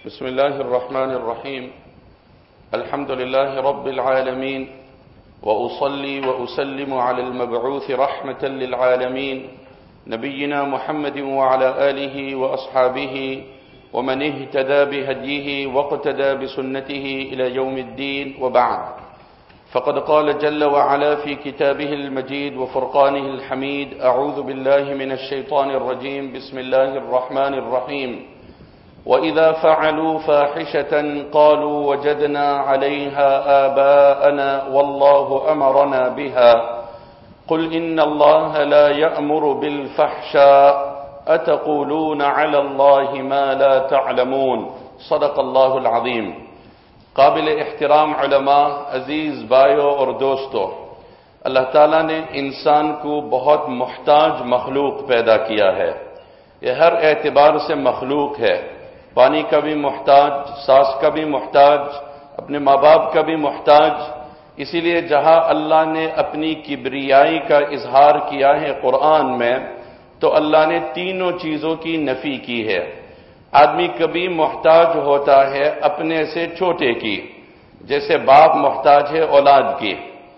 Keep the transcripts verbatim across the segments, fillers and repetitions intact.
بسم الله الرحمن الرحيم. الحمد لله رب العالمين، وأصلي وأسلم على المبعوث رحمة للعالمين نبينا محمد وعلى آله وأصحابه ومن اهتدى بهديه واقتدى بسنته إلى يوم الدين، وبعد. فقد قال جل وعلا في كتابه المجيد وفرقانه الحميد: أعوذ بالله من الشيطان الرجيم، بسم الله الرحمن الرحيم. وَإِذَا فَعَلُوا فَاحِشَةً قَالُوا وَجَدْنَا عَلَيْهَا آبَاءَنَا وَاللَّهُ أَمَرَنَا بِهَا قُلْ إِنَّ اللَّهَ لَا يَأْمُرُ بِالْفَحْشَاءِ أَتَقُولُونَ عَلَى اللَّهِ مَا لَا تَعْلَمُونَ. صدق اللہ العظیم. قابل احترام علماء، عزیز بھائیوں اور دوستو، اللہ تعالیٰ نے انسان کو بہت محتاج مخلوق پیدا کیا ہے. یہ ہر اعتبار سے مخلوق ہے. پانی کا بھی محتاج، سانس کا بھی محتاج، اپنے ماں باپ کا بھی محتاج. اسی لیے جہاں اللہ نے اپنی کبریائی کا اظہار کیا ہے قرآن میں، تو اللہ نے تینوں چیزوں کی نفی کی ہے. آدمی کبھی محتاج ہوتا ہے اپنے سے چھوٹے کی، جیسے باپ محتاج ہے اولاد کی.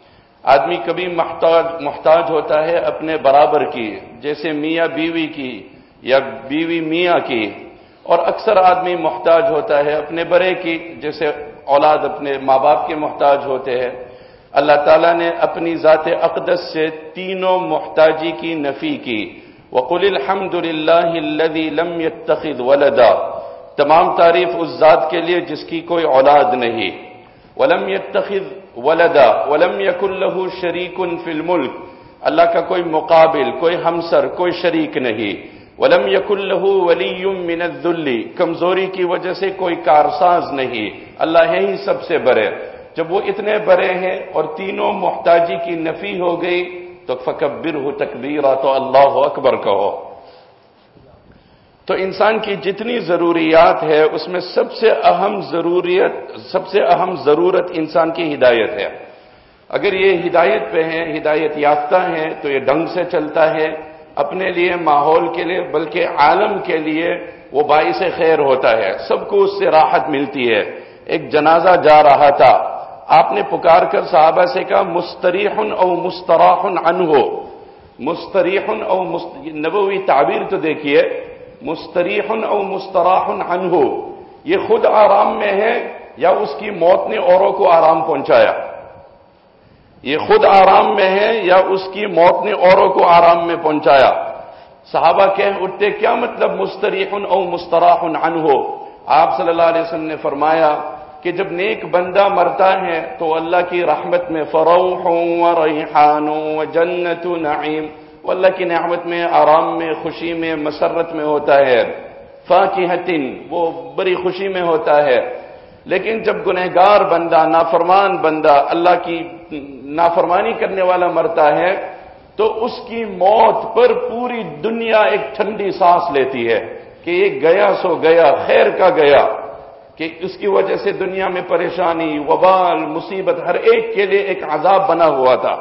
آدمی کبھی محتاج محتاج ہوتا ہے اپنے برابر کی، جیسے میاں بیوی کی یا بیوی میاں کی. اور اکثر آدمی محتاج ہوتا ہے اپنے بڑے کی، جیسے اولاد اپنے ماں باپ کے محتاج ہوتے ہیں. اللہ تعالیٰ نے اپنی ذات اقدس سے تینوں محتاجی کی نفی کی. وَقُلِ الْحَمْدُ لِلَّهِ الَّذِي لَمْ يَتَّخِذْ وَلَدًا. تمام تعریف اس ذات کے لیے جس کی کوئی اولاد نہیں. وَلَمْ يَتَّخِذْ وَلَدًا وَلَمْ يَكُنْ لَهُ شَرِيكٌ فِي الْمُلْكِ. اللہ کا کوئی مقابل، کوئی ہمسر، کوئی شریک نہیں. وَلَمْ يَكُنْ لَهُ وَلِيٌّ مِّنَ الذُّلِّ. کمزوری کی وجہ سے کوئی کارساز نہیں. اللہ ہے ہی سب سے بڑے. جب وہ اتنے بڑے ہیں اور تینوں محتاجی کی نفی ہو گئی تو فَكَبِّرْهُ تَكْبِيرًا، تو اللہ اکبر کہو. تو انسان کی جتنی ضروریات ہے اس میں سب سے اہم ضروریت سب سے اہم ضرورت انسان کی ہدایت ہے. اگر یہ ہدایت پہ ہیں، ہدایت یافتہ ہیں، تو یہ ڈھنگ سے چلتا ہے. اپنے لیے، ماحول کے لیے، بلکہ عالم کے لیے وہ باعث خیر ہوتا ہے. سب کو اس سے راحت ملتی ہے. ایک جنازہ جا رہا تھا، آپ نے پکار کر صحابہ سے کہا مستریح او مستراح عنہ. مستریح او مست... نبوی تعبیر تو دیکھیے، مستریح او مستراح عنہ. یہ خود آرام میں ہے یا اس کی موت نے اوروں کو آرام پہنچایا؟ یہ خود آرام میں ہے یا اس کی موت نے اوروں کو آرام میں پہنچایا؟ صحابہ کہہ اٹھتے کیا مطلب مستریح او مستراح عنہ؟ آپ صلی اللہ علیہ وسلم نے فرمایا کہ جب نیک بندہ مرتا ہے تو اللہ کی رحمت میں فروح و ریحان و جنت نعیم، وہ اللہ کی نعمت میں، آرام میں، خوشی میں، مسرت میں ہوتا ہے. فاکہۃ، وہ بڑی خوشی میں ہوتا ہے. لیکن جب گنہگار بندہ، نافرمان بندہ، اللہ کی نافرمانی کرنے والا مرتا ہے تو اس کی موت پر پوری دنیا ایک ٹھنڈی سانس لیتی ہے کہ یہ گیا سو گیا، خیر کا گیا. کہ اس کی وجہ سے دنیا میں پریشانی، وبال، مصیبت ہر ایک کے لیے ایک عذاب بنا ہوا تھا.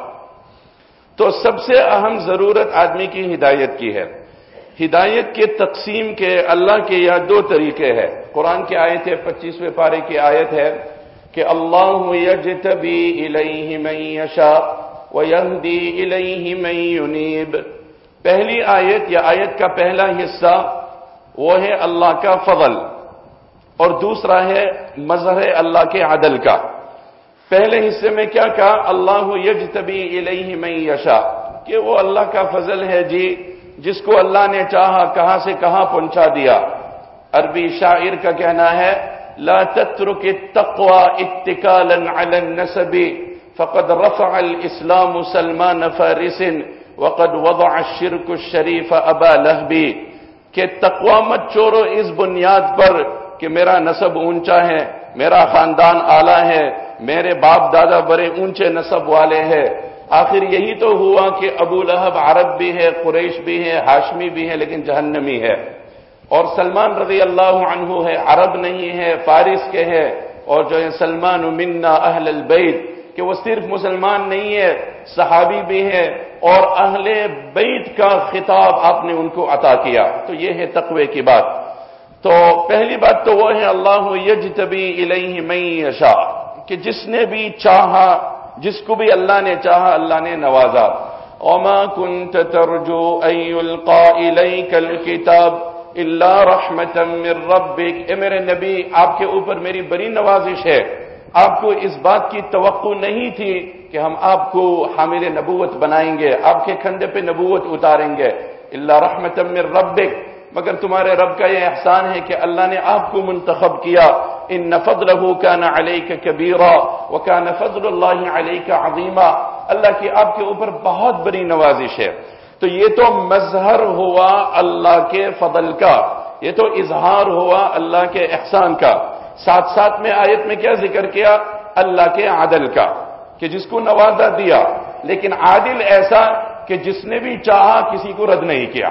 تو سب سے اہم ضرورت آدمی کی ہدایت کی ہے. ہدایت کے تقسیم کے اللہ کے یہ دو طریقے ہیں. قرآن کی آیت ہے، پچیسویں پارے کی آیت ہے کہ اللہ یجتبی الیہ من یشاء ویہدی الیہ من ینیب. پہلی آیت یا آیت کا پہلا حصہ وہ ہے اللہ کا فضل، اور دوسرا ہے مظہر اللہ کے عدل کا. پہلے حصے میں کیا کہا؟ اللہ یجتبی الیہ من یشاء، کہ وہ اللہ کا فضل ہے جی، جس کو اللہ نے چاہا کہاں سے کہاں پہنچا دیا. عربی شاعر کا کہنا ہے لا تترک التقوى اتکالا علی النسب فقد رفع الاسلام سلمان فارس وقد وضع الشرك الشریف ابا لہب. کہ تقوی مت چھوڑو اس بنیاد پر کہ میرا نسب اونچا ہے، میرا خاندان اعلیٰ ہے، میرے باپ دادا بڑے اونچے نسب والے ہیں. آخر یہی تو ہوا کہ ابو لہب عرب بھی ہے، قریش بھی ہے، ہاشمی بھی ہے، لیکن جہنمی ہے. اور سلمان رضی اللہ عنہ ہے، عرب نہیں ہے، فارس کے ہے. اور جو ہے سلمان منا اہل البیت، کہ وہ صرف مسلمان نہیں ہے، صحابی بھی ہے، اور اہل بیت کا خطاب آپ نے ان کو عطا کیا. تو یہ ہے تقوی کی بات. تو پہلی بات تو وہ ہے اللہ یجتبی الیہ من یشاء، کہ جس نے بھی چاہا، جس کو بھی اللہ نے چاہا اللہ نے نوازا. وما كنت ترجو ان يلقى اليك الكتاب الا رحمة من ربك. اے میرے نبی، آپ کے اوپر میری بڑی نوازش ہے، آپ کو اس بات کی توقع نہیں تھی کہ ہم آپ کو حامل نبوت بنائیں گے، آپ کے کندھے پہ نبوت اتاریں گے. الا رحمة من ربك، مگر تمہارے رب کا یہ احسان ہے کہ اللہ نے آپ کو منتخب کیا. ان فضلہ کان علیک کبیرا وکان فضل اللہ علیک عظیما. اللہ کی آپ کے اوپر بہت بڑی نوازش ہے. تو یہ تو مظہر ہوا اللہ کے فضل کا، یہ تو اظہار ہوا اللہ کے احسان کا. ساتھ ساتھ میں آیت میں کیا ذکر کیا؟ اللہ کے عدل کا، کہ جس کو نوازا دیا، لیکن عادل ایسا کہ جس نے بھی چاہا کسی کو رد نہیں کیا.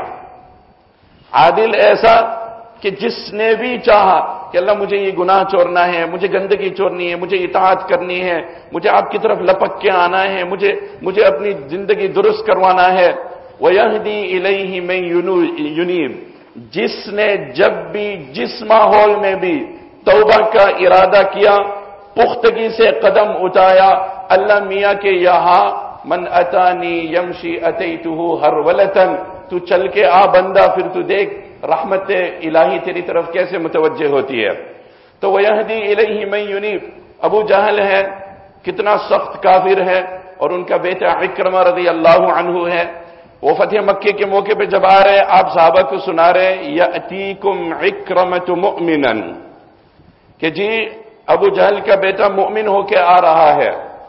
عادل ایسا کہ جس نے بھی چاہا کہ اللہ مجھے یہ گناہ چھوڑنا ہے، مجھے گندگی چھوڑنی ہے، مجھے اطاعت کرنی ہے، مجھے آپ کی طرف لپک کے آنا ہے، مجھے مجھے اپنی زندگی درست کروانا ہے. وَيَهْدِي إِلَيْهِ مَن يُنِيبُ، جس نے جب بھی جس ماحول میں بھی توبہ کا ارادہ کیا، پختگی سے قدم اٹھایا، اللہ میاں کے یہاں من اتانی یمشی اتیتہ ہرولتن، تو چل کے آ بندہ، پھر تو دیکھ رحمت الہی تیری طرف کیسے متوجہ ہوتی ہے. تو وَيَهْدِي إِلَيْهِ مَن يُنِيبُ. ابو جہل ہے، کتنا سخت کافر ہے، اور ان کا بیٹا عکرمہ رضی اللہ عنہ ہے. وہ فتح مکے کے موقع پہ جب آ رہے، آپ صحابہ کو سنا رہے یأتیکم عکرمۃ مؤمنا، کہ جی ابو جہل کا بیٹا مؤمن ہو کے آ رہا ہے.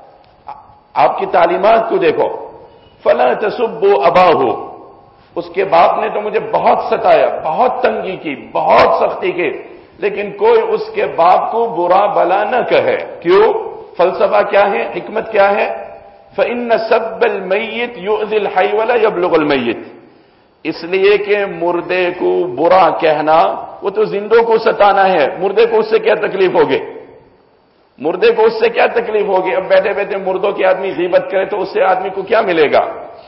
آپ کی تعلیمات کو دیکھو. فلا تسبوا اباہ، اس کے باپ نے تو مجھے بہت ستایا، بہت تنگی کی، بہت سختی کی، لیکن کوئی اس کے باپ کو برا بلا نہ کہے. کیوں؟ فلسفہ کیا ہے، حکمت کیا ہے؟ فإن سب المیت یؤذی الحی ولا یبلغ المیت. اس لیے کہ مردے کو برا کہنا وہ تو زندوں کو ستانا ہے، مردے کو اس سے کیا تکلیف ہوگی؟ مردے کو اس سے کیا تکلیف ہوگی؟ اب بیٹھے بیٹھے مردوں کی آدمی غیبت کرے تو اس سے آدمی کو کیا ملے گا؟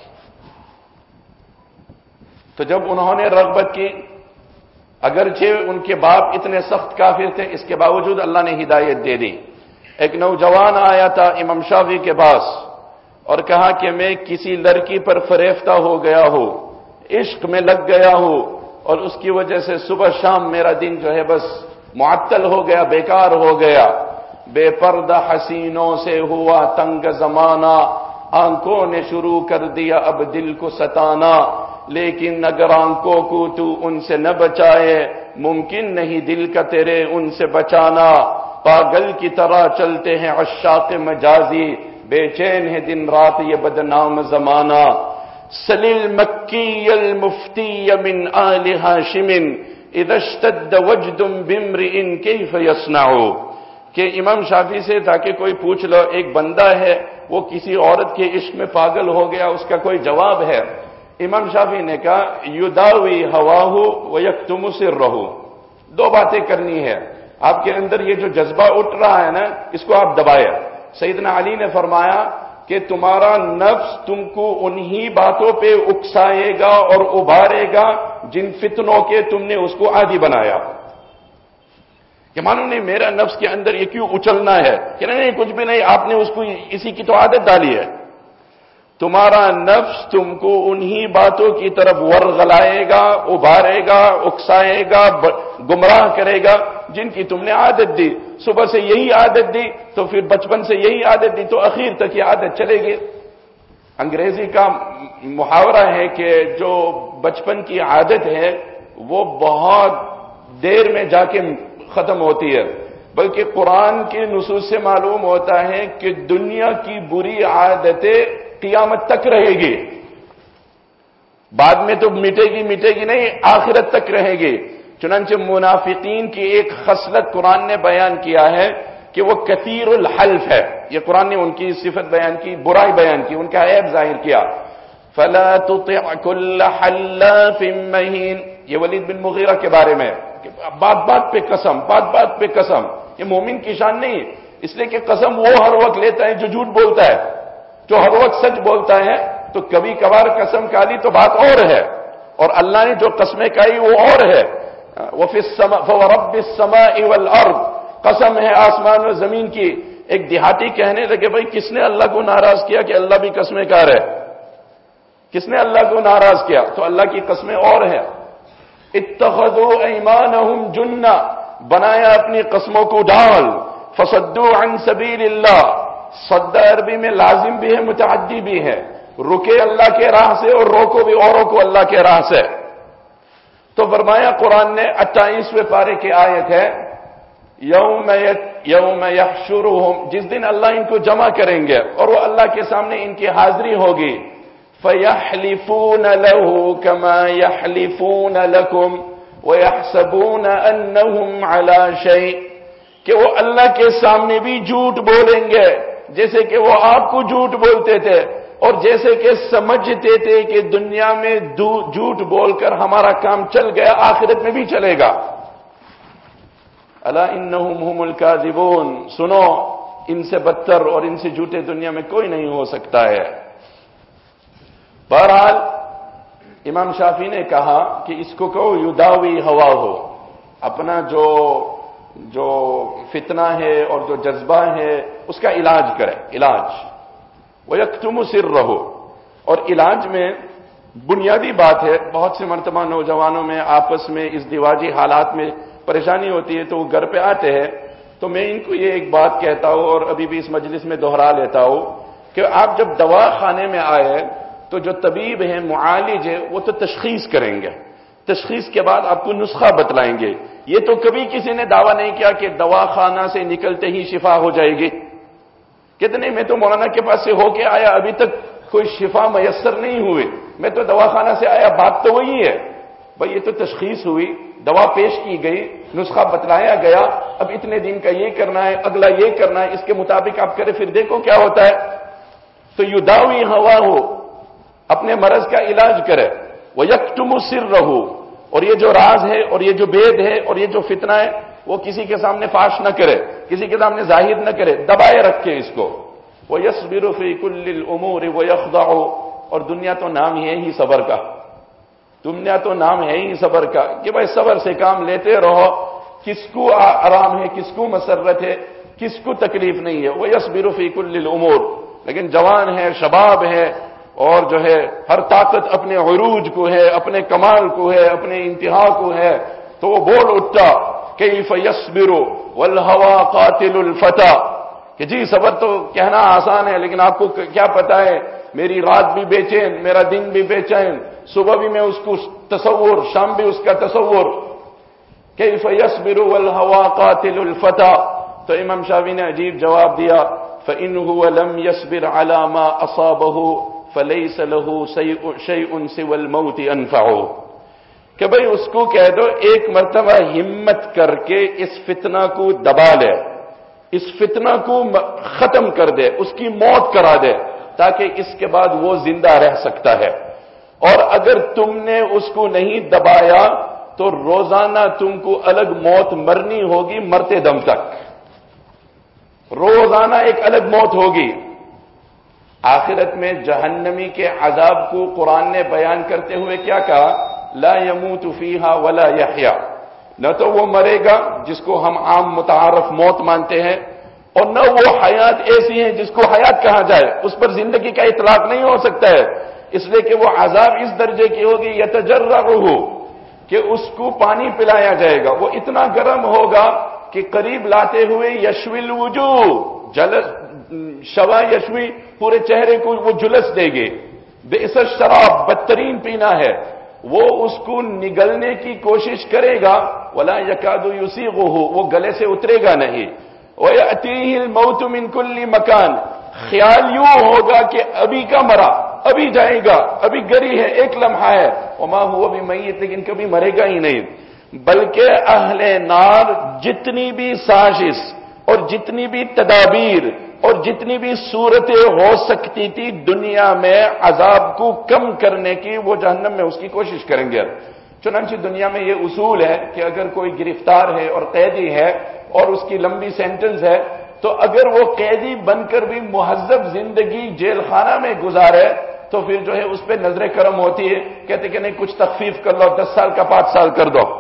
تو جب انہوں نے رغبت کی، اگرچہ ان کے باپ اتنے سخت کافر تھے، اس کے باوجود اللہ نے ہدایت دے دی. ایک نوجوان آیا تھا امام شافعی کے پاس اور کہا کہ میں کسی لڑکی پر فریفتہ ہو گیا ہوں، عشق میں لگ گیا ہوں، اور اس کی وجہ سے صبح شام میرا دن جو ہے بس معطل ہو گیا، بیکار ہو گیا. بے پردہ حسینوں سے ہوا تنگ زمانہ، آنکھوں نے شروع کر دیا اب دل کو ستانا. لیکن اگر آنکھوں کو تو ان سے نہ بچائے، ممکن نہیں دل کا تیرے ان سے بچانا. پاگل کی طرح چلتے ہیں عشاق مجازی، بے چین ہے دن رات یہ بدنام زمانہ. سلیل مکی المفتی من آل ہاشم اذا اشتد وجد بامرئ کیف یصنع. کہ امام شافعی سے تاکہ کوئی پوچھ لو، ایک بندہ ہے وہ کسی عورت کے عشق میں پاگل ہو گیا، اس کا کوئی جواب ہے؟ امام شافعی نے کہا یداوی ہواہ ویکتم سرہ. دو باتیں کرنی ہے. آپ کے اندر یہ جو جذبہ اٹھ رہا ہے نا، اس کو آپ دبائے. سیدنا علی نے فرمایا کہ تمہارا نفس تم کو انہی باتوں پہ اکسائے گا اور ابھارے گا جن فتنوں کے تم نے اس کو عادی بنایا. کہ معلوم نہیں میرا نفس کے اندر یہ کیوں اچلنا ہے، کہ نہیں کچھ بھی نہیں، آپ نے اس کو اسی کی تو عادت ڈالی ہے. تمہارا نفس تم کو انہی باتوں کی طرف ورغلائے گا، ابھارے گا، اکسائے گا، گمراہ کرے گا جن کی تم نے عادت دی. صبح سے یہی عادت دی تو پھر بچپن سے یہی عادت دی تو اخیر تک یہ عادت چلے گی. انگریزی کا محاورہ ہے کہ جو بچپن کی عادت ہے وہ بہت دیر میں جا کے ختم ہوتی ہے، بلکہ قرآن کے نصوص سے معلوم ہوتا ہے کہ دنیا کی بری عادتیں قیامت تک رہے گی، بعد میں تو مٹے گی مٹے گی نہیں، آخرت تک رہے گی. چنانچہ منافقین کی ایک خصلت قرآن نے بیان کیا ہے کہ وہ کثیر الحلف ہے. یہ قرآن نے ان کی صفت بیان کی، برائی بیان کی، ان کا عیب ظاہر کیا. فلا تطع كل حلاف مہین، یہ ولید بن مغیرہ کے بارے میں، کہ بات بات پہ قسم، بات بات پہ قسم. یہ مومن کی شان نہیں، اس لیے کہ قسم وہ ہر وقت لیتا ہے جو جھوٹ بولتا ہے. جو ہر وقت سچ بولتا ہے تو کبھی کبھار قسم کھا لی تو بات اور ہے، اور اللہ نے جو قسمیں کھائی وہ اور ہے. وفی السماء فورب السماء والارض، قسم ہے آسمان و زمین کی۔ ایک دیہاتی کہنے لگے بھائی کس نے اللہ کو ناراض کیا کہ اللہ بھی قسمیں کار ہے؟ کس نے اللہ کو ناراض کیا؟ تو اللہ کی قسمیں اور ہیں۔ اتخذوا ایمانہم جنہ، بنایا اپنی قسموں کو ڈال، فصدوا عن سبیل اللہ، صد عربی میں لازم بھی ہے متعدی بھی ہے، رکے اللہ کے راہ سے اور روکو بھی اوروں کو اللہ کے راہ سے۔ تو فرمایا قرآن نے اٹھائیسویں پارے کی آیت ہے، یوم یوم یحشرہم، جس دن اللہ ان کو جمع کریں گے اور وہ اللہ کے سامنے ان کی حاضری ہوگی، فَيَحْلِفُونَ لَهُ كَمَا يَحْلِفُونَ لَكُمْ وَيَحْسَبُونَ أَنَّهُمْ عَلَى شَيْءٍ، کہ وہ اللہ کے سامنے بھی جھوٹ بولیں گے جیسے کہ وہ آپ کو جھوٹ بولتے تھے، اور جیسے کہ سمجھتے تھے کہ دنیا میں جھوٹ بول کر ہمارا کام چل گیا، آخرت میں بھی چلے گا۔ الا انہم هم الکاذبون، سنو ان سے بدتر اور ان سے جھوٹے دنیا میں کوئی نہیں ہو سکتا ہے۔ بہرحال امام شافعی نے کہا کہ اس کو کہو یداوی ہوا ہو، اپنا جو جو فتنہ ہے اور جو جذبہ ہے اس کا علاج کرے، علاج وَيَكْتُمُ سِرَّهُ، اور علاج میں بنیادی بات ہے، بہت سے مرتبہ نوجوانوں میں آپس میں اس دیواجی حالات میں پریشانی ہوتی ہے تو وہ گھر پہ آتے ہیں، تو میں ان کو یہ ایک بات کہتا ہوں اور ابھی بھی اس مجلس میں دہرا لیتا ہوں کہ آپ جب دوا خانے میں آئے تو جو طبیب ہیں، معالج ہے، وہ تو تشخیص کریں گے، تشخیص کے بعد آپ کو نسخہ بتلائیں گے۔ یہ تو کبھی کسی نے دعویٰ نہیں کیا کہ دوا خانہ سے نکلتے ہی شفا ہو جائے گی۔ کتنے میں تو مولانا کے پاس سے ہو کے آیا، ابھی تک کوئی شفا میسر نہیں ہوئی، میں تو دواخانہ سے آیا، بات تو وہی ہے بھائی، یہ تو تشخیص ہوئی، دوا پیش کی گئی، نسخہ بتلایا گیا، اب اتنے دن کا یہ کرنا ہے، اگلا یہ کرنا ہے، اس کے مطابق آپ کریں، پھر دیکھو کیا ہوتا ہے۔ تو یداوی ہوا ہو، اپنے مرض کا علاج کرے، وَيَكْتُمُ سِرَّهُ، اور یہ جو راز ہے اور یہ جو بید ہے اور یہ جو فتنہ ہے وہ کسی کے سامنے فاش نہ کرے، کسی کے سامنے ظاہر نہ کرے، دبائے رکھے اس کو۔ وَيَصْبِرُ فِي كُلِّ الْأُمُورِ وَيَخْضَعُ، اور دنیا تو نام ہے ہی صبر کا، دنیا تو نام ہے ہی صبر کا کہ بھائی صبر سے کام لیتے رہو، کس کو آرام ہے، کس کو مسرت ہے، کس کو تکلیف نہیں ہے۔ وَيَصْبِرُ فِي كُلِّ الْأُمُورِ، لیکن جوان ہے، شباب ہے، اور جو ہے ہر طاقت اپنے عروج کو ہے، اپنے کمال کو ہے، اپنے انتہا کو ہے، تو وہ بول اٹھتا کیف یصبر والہوى قاتل الفتى، کہ جی صبر تو کہنا آسان ہے لیکن آپ کو کیا پتا ہے میری رات بھی بے چین، میرا دن بھی بے چین، صبح بھی میں اس کو تصور، شام بھی اس کا تصور۔ کیف یصبر والہوى قاتل الفتى، تو امام شافعی نے عجیب جواب دیا، فإن هو لم يصبر على ما أصابه فليس له شيء سوى الموت أنفع، کہ بھئی اس کو کہہ دو ایک مرتبہ ہمت کر کے اس فتنہ کو دبا لے، اس فتنہ کو ختم کر دے، اس کی موت کرا دے، تاکہ اس کے بعد وہ زندہ رہ سکتا ہے۔ اور اگر تم نے اس کو نہیں دبایا تو روزانہ تم کو الگ موت مرنی ہوگی، مرتے دم تک روزانہ ایک الگ موت ہوگی۔ آخرت میں جہنمی کے عذاب کو قرآن نے بیان کرتے ہوئے کیا کہا؟ لا يموت فیہا ولا یحیا، نہ تو وہ مرے گا جس کو ہم عام متعارف موت مانتے ہیں، اور نہ وہ حیات ایسی ہے جس کو حیات کہا جائے، اس پر زندگی کا اطلاق نہیں ہو سکتا ہے، اس لیے کہ وہ عذاب اس درجے کی ہوگی یتجرعہ، کہ اس کو پانی پلایا جائے گا، وہ اتنا گرم ہوگا کہ قریب لاتے ہوئے یشوی الوجوہ، جلس شوا یشوی، پورے چہرے کو وہ جلس دے گے، بئس الشراب، بدترین پینا ہے، وہ اس کو نگلنے کی کوشش کرے گا، ولا یکاد یسیغہ، وہ گلے سے اترے گا نہیں، وَيَأْتِيهِ الْمَوْتُ مِنْ كُلِّ مَكَانٍ، خیال یوں ہوگا کہ ابھی کا مرا، ابھی جائے گا، ابھی گری ہے، ایک لمحہ ہے، وَمَا هُوَ بِمَيِّتٍ، لیکن کبھی مرے گا ہی نہیں۔ بلکہ اہل نار جتنی بھی سازش اور جتنی بھی تدابیر اور جتنی بھی صورتیں ہو سکتی تھی دنیا میں عذاب کو کم کرنے کی، وہ جہنم میں اس کی کوشش کریں گے۔ چنانچہ دنیا میں یہ اصول ہے کہ اگر کوئی گرفتار ہے اور قیدی ہے اور اس کی لمبی سینٹنس ہے، تو اگر وہ قیدی بن کر بھی مہذب زندگی جیل خانہ میں گزارے تو پھر جو ہے اس پہ نظر کرم ہوتی ہے، کہتے کہ نہیں کچھ تخفیف کر لو، دس سال کا پانچ سال کر دو۔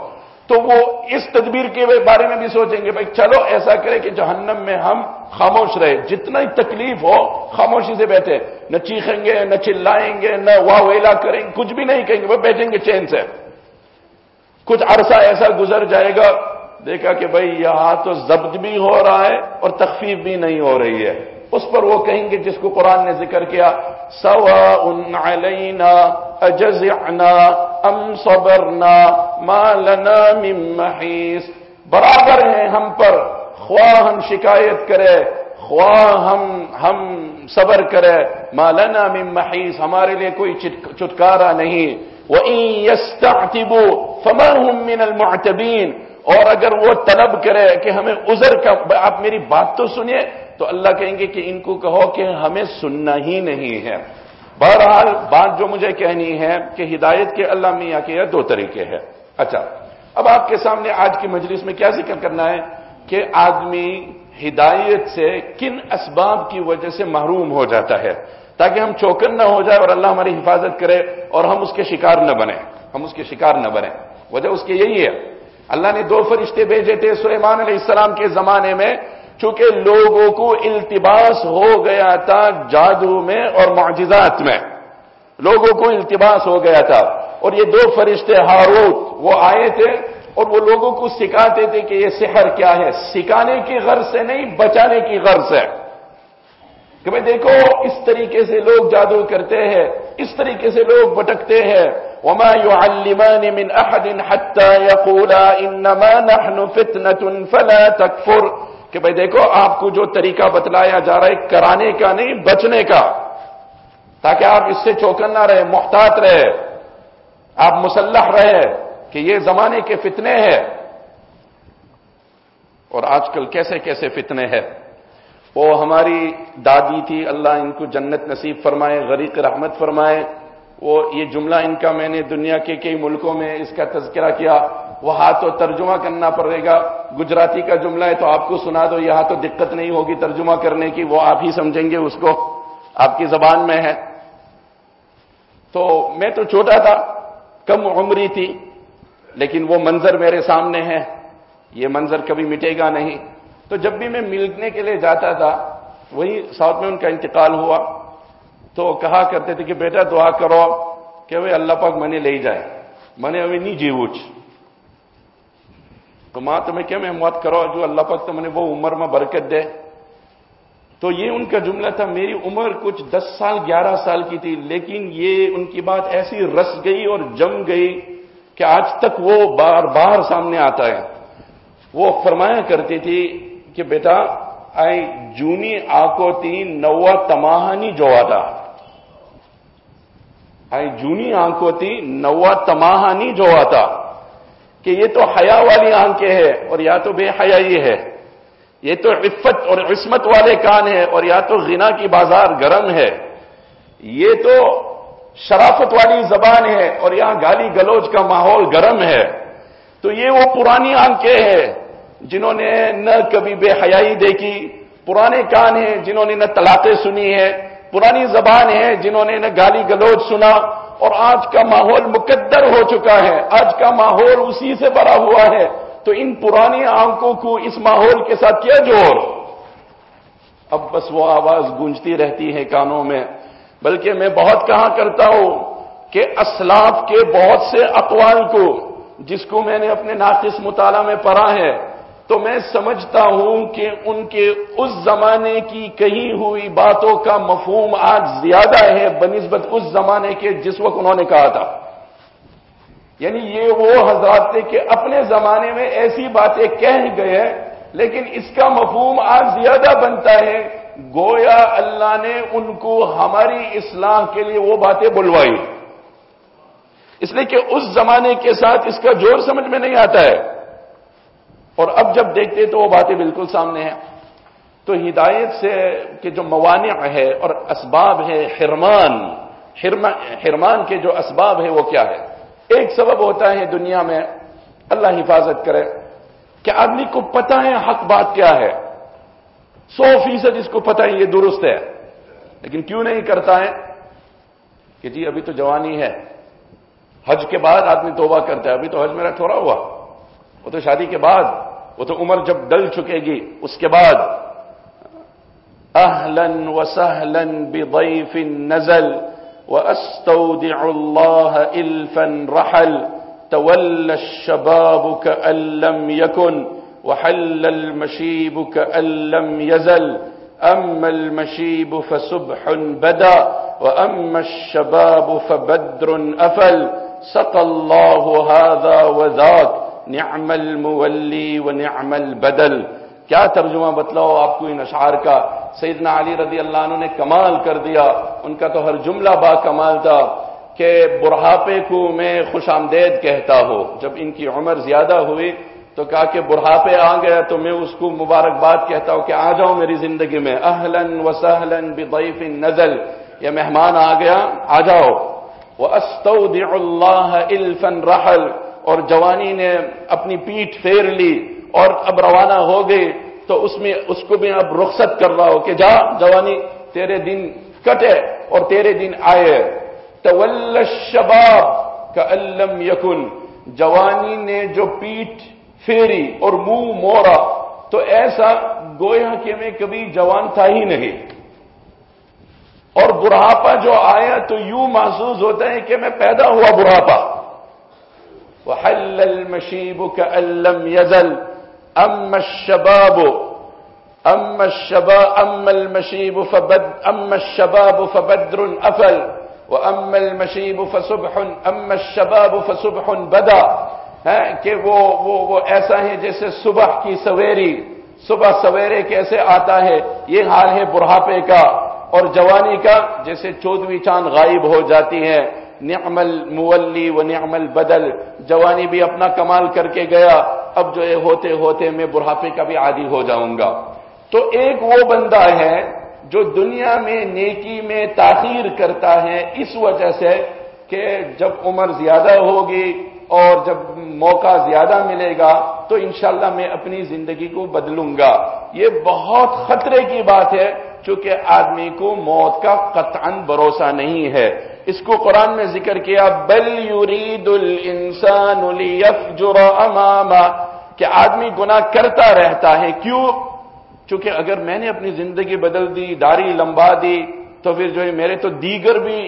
تو وہ اس تدبیر کے بارے میں بھی سوچیں گے بھائی چلو ایسا کرے کہ جہنم میں ہم خاموش رہے، جتنا ہی تکلیف ہو خاموشی سے بیٹھے، نہ چیخیں گے نہ چلائیں گے نہ واہ ویلا کریں گے، کچھ بھی نہیں کہیں گے، وہ بیٹھیں گے چین سے۔ کچھ عرصہ ایسا گزر جائے گا، دیکھا کہ بھائی یہاں تو ضبط بھی ہو رہا ہے اور تخفیف بھی نہیں ہو رہی ہے، اس پر وہ کہیں گے جس کو قرآن نے ذکر کیا، سواء علینا اجزعنا ام صبرنا ما لنا من محیص، برابر ہیں ہم پر، خواہ ہم شکایت کرے خواہ ہم ہم صبر کرے، ما لنا من محیص، ہمارے لیے کوئی چھٹکارا نہیں، وَإِن يَسْتَعْتِبُوا فَمَا هُمْ مِنَ الْمُعْتَبِينَ، اور اگر وہ طلب کرے کہ ہمیں عذر کا، آپ میری بات تو سنیے، تو اللہ کہیں گے کہ ان کو کہو کہ ہمیں سننا ہی نہیں ہے۔ بہرحال بات جو مجھے کہنی ہے کہ ہدایت کے اللہ میاں کے دو طریقے ہیں۔ اچھا، اب آپ کے سامنے آج کی مجلس میں کیا ذکر کرنا ہے کہ آدمی ہدایت سے کن اسباب کی وجہ سے محروم ہو جاتا ہے، تاکہ ہم چوکن نہ ہو جائے اور اللہ ہماری حفاظت کرے اور ہم اس کے شکار نہ بنیں، ہم اس کے شکار نہ بنیں۔ وجہ اس کی یہی ہے، اللہ نے دو فرشتے بھیجے تھے سلیمان علیہ السلام کے زمانے میں، چونکہ لوگوں کو التباس ہو گیا تھا جادو میں اور معجزات میں، لوگوں کو التباس ہو گیا تھا، اور یہ دو فرشتے ہاروت وہ آئے تھے اور وہ لوگوں کو سکھاتے تھے کہ یہ سحر کیا ہے، سکھانے کی غرض سے نہیں، بچانے کی غرض سے، کہ بھئی دیکھو اس طریقے سے لوگ جادو کرتے ہیں، اس طریقے سے لوگ بھٹکتے ہیں، وَمَا يُعَلِّمَانِ مِنْ أَحَدٍ حَتَّى يَقُولَا إِنَّمَا نَحْنُ فِتْنَةٌ فَلَا تَكْفُرْ، کہ بھئی دیکھو آپ کو جو طریقہ بتلایا جا رہا ہے کرانے کا نہیں بچنے کا، تاکہ آپ اس سے چوکن نہ رہے، محتاط رہے، آپ مسلح رہے کہ یہ زمانے کے فتنے ہیں۔ اور آج کل کیسے کیسے فتنے ہیں، وہ ہماری دادی تھی، اللہ ان کو جنت نصیب فرمائے، غریق رحمت فرمائے، وہ یہ جملہ ان کا میں نے دنیا کے کئی ملکوں میں اس کا تذکرہ کیا، وہاں تو ترجمہ کرنا پڑے گا، گجراتی کا جملہ ہے تو آپ کو سنا دو، یہاں تو دقت نہیں ہوگی ترجمہ کرنے کی، وہ آپ ہی سمجھیں گے اس کو، آپ کی زبان میں ہے۔ تو میں تو چھوٹا تھا، کم عمری تھی، لیکن وہ منظر میرے سامنے ہے، یہ منظر کبھی مٹے گا نہیں۔ تو جب بھی میں ملنے کے لیے جاتا تھا، وہی ساؤتھ میں ان کا انتقال ہوا، تو کہا کرتے تھے کہ بیٹا دعا کرو کہ وہ اللہ پاک منے لے جائے، منے ابھی نہیں جیوچ، تو ماں تمہیں کیا میں موت کرو جو اللہ پاک تو منے وہ عمر میں برکت دے۔ تو یہ ان کا جملہ تھا، میری عمر کچھ دس سال گیارہ سال کی تھی، لیکن یہ ان کی بات ایسی رس گئی اور جم گئی کہ آج تک وہ بار بار سامنے آتا ہے۔ وہ فرمایا کرتی تھی کہ بیٹا آئی جونی آکو تی نوا تماہانی جوادا، آئی جونی آنکھوں تھی نوا تماہانی جواتا، کہ یہ تو حیا والی آنکھیں ہے اور یا تو بے حیائی ہے، یہ تو عفت اور عصمت والے کان ہے اور یا تو غنا کی بازار گرم ہے، یہ تو شرافت والی زبان ہے اور یہاں گالی گلوچ کا ماحول گرم ہے۔ تو یہ وہ پرانی آنکھیں ہیں جنہوں نے نہ کبھی بے حیائی دیکھی، پرانے کان ہیں جنہوں نے نہ طلاقیں سنی ہے، پرانی زبان ہے جنہوں نے نہ گالی گلوچ سنا، اور آج کا ماحول مقدر ہو چکا ہے، آج کا ماحول اسی سے بھرا ہوا ہے، تو ان پرانی آنکھوں کو اس ماحول کے ساتھ کیا جوڑ؟ اب بس وہ آواز گونجتی رہتی ہے کانوں میں۔ بلکہ میں بہت کہا کرتا ہوں کہ اسلاف کے بہت سے اقوال کو جس کو میں نے اپنے ناقص مطالعہ میں پڑھا ہے، تو میں سمجھتا ہوں کہ ان کے اس زمانے کی کہی ہوئی باتوں کا مفہوم آج زیادہ ہے بنسبت اس زمانے کے جس وقت انہوں نے کہا تھا۔ یعنی یہ وہ حضرات تھے کہ اپنے زمانے میں ایسی باتیں کہہ گئے، لیکن اس کا مفہوم آج زیادہ بنتا ہے، گویا اللہ نے ان کو ہماری اصلاح کے لیے وہ باتیں بلوائی، اس لیے کہ اس زمانے کے ساتھ اس کا جوڑ سمجھ میں نہیں آتا ہے، اور اب جب دیکھتے تو وہ باتیں بالکل سامنے ہیں۔ تو ہدایت سے کہ جو موانع ہے اور اسباب ہے، حرمان حرمان کے جو اسباب ہے وہ کیا ہے؟ ایک سبب ہوتا ہے دنیا میں، اللہ حفاظت کرے، کہ آدمی کو پتہ ہے حق بات کیا ہے، سو فیصد اس کو پتہ ہے یہ درست ہے، لیکن کیوں نہیں کرتا ہے؟ کہ جی ابھی تو جوانی ہے، حج کے بعد آدمی توبہ کرتا ہے، ابھی تو حج میرا تھوڑا ہوا، وہ تو شادی کے بعد، وہ تو عمر جب ڈل چکے گی اس کے بعد. اہلا وسہلا بضیف نزل واستودع اللہ الفا رحل تولى الشباب كأن لم يكن وحل المشيب كأن لم يزل أما المشيب فصبح بدا وأما الشباب فبدر أفل سقى الله هذا وذاك نعم المولي ونعم البدل. کیا ترجمہ بتلاؤ آپ کو ان اشعار کا. سیدنا علی رضی اللہ عنہ نے کمال کر دیا، ان کا تو ہر جملہ با کمال تھا کہ بڑھاپے کو میں خوش آمدید کہتا ہوں. جب ان کی عمر زیادہ ہوئی تو کہا کہ بڑھاپے آ گیا تو میں اس کو مبارکباد کہتا ہوں کہ آ جاؤ میری زندگی میں. اہلاً وسہلاً بضیف نزل، یہ مہمان آ گیا، آ جاؤ. واستودع اللہ الفا رحل، اور جوانی نے اپنی پیٹھ پھیر لی اور اب روانہ ہو گئی، تو اس میں اس کو بھی اب رخصت کر رہا ہو کہ جا جوانی، تیرے دن کٹے اور تیرے دن آئے. تولی الشباب کأن لم یکن، جوانی نے جو پیٹھ پھیری اور منہ موڑا تو ایسا گویا کہ میں کبھی جوان تھا ہی نہیں. اور بڑھاپا جو آیا تو یوں محسوس ہوتا ہے کہ میں پیدا ہوا بڑھاپا. وحل المشیب کأن لم یزل اما الشباب اما الشباب اما المشیب فبد اما الشباب فبدر افل واما المشیب فصبح اما الشباب فصبح بدا، ہے کہ وہ وہ وہ ایسا ہے جیسے صبح کی سویری، صبح سویرے کیسے آتا ہے یہ حال ہے بڑھاپے کا، اور جوانی کا جیسے چودھویں چاند غائب ہو جاتی ہے. نعم المولی و نعم البدل، جوانی بھی اپنا کمال کر کے گیا، اب جو ہے ہوتے ہوتے میں بڑھاپے کا بھی عادی ہو جاؤں گا. تو ایک وہ بندہ ہے جو دنیا میں نیکی میں تاخیر کرتا ہے اس وجہ سے کہ جب عمر زیادہ ہوگی اور جب موقع زیادہ ملے گا تو انشاءاللہ میں اپنی زندگی کو بدلوں گا. یہ بہت خطرے کی بات ہے چونکہ آدمی کو موت کا قطعاً بھروسہ نہیں ہے. اس کو قرآن میں ذکر کیا بل یرید الانسان لیفجر امامہ، کہ آدمی گناہ کرتا رہتا ہے. کیوں؟ چونکہ اگر میں نے اپنی زندگی بدل دی، داڑھی لمبا دی، تو پھر جو ہے میرے تو دیگر بھی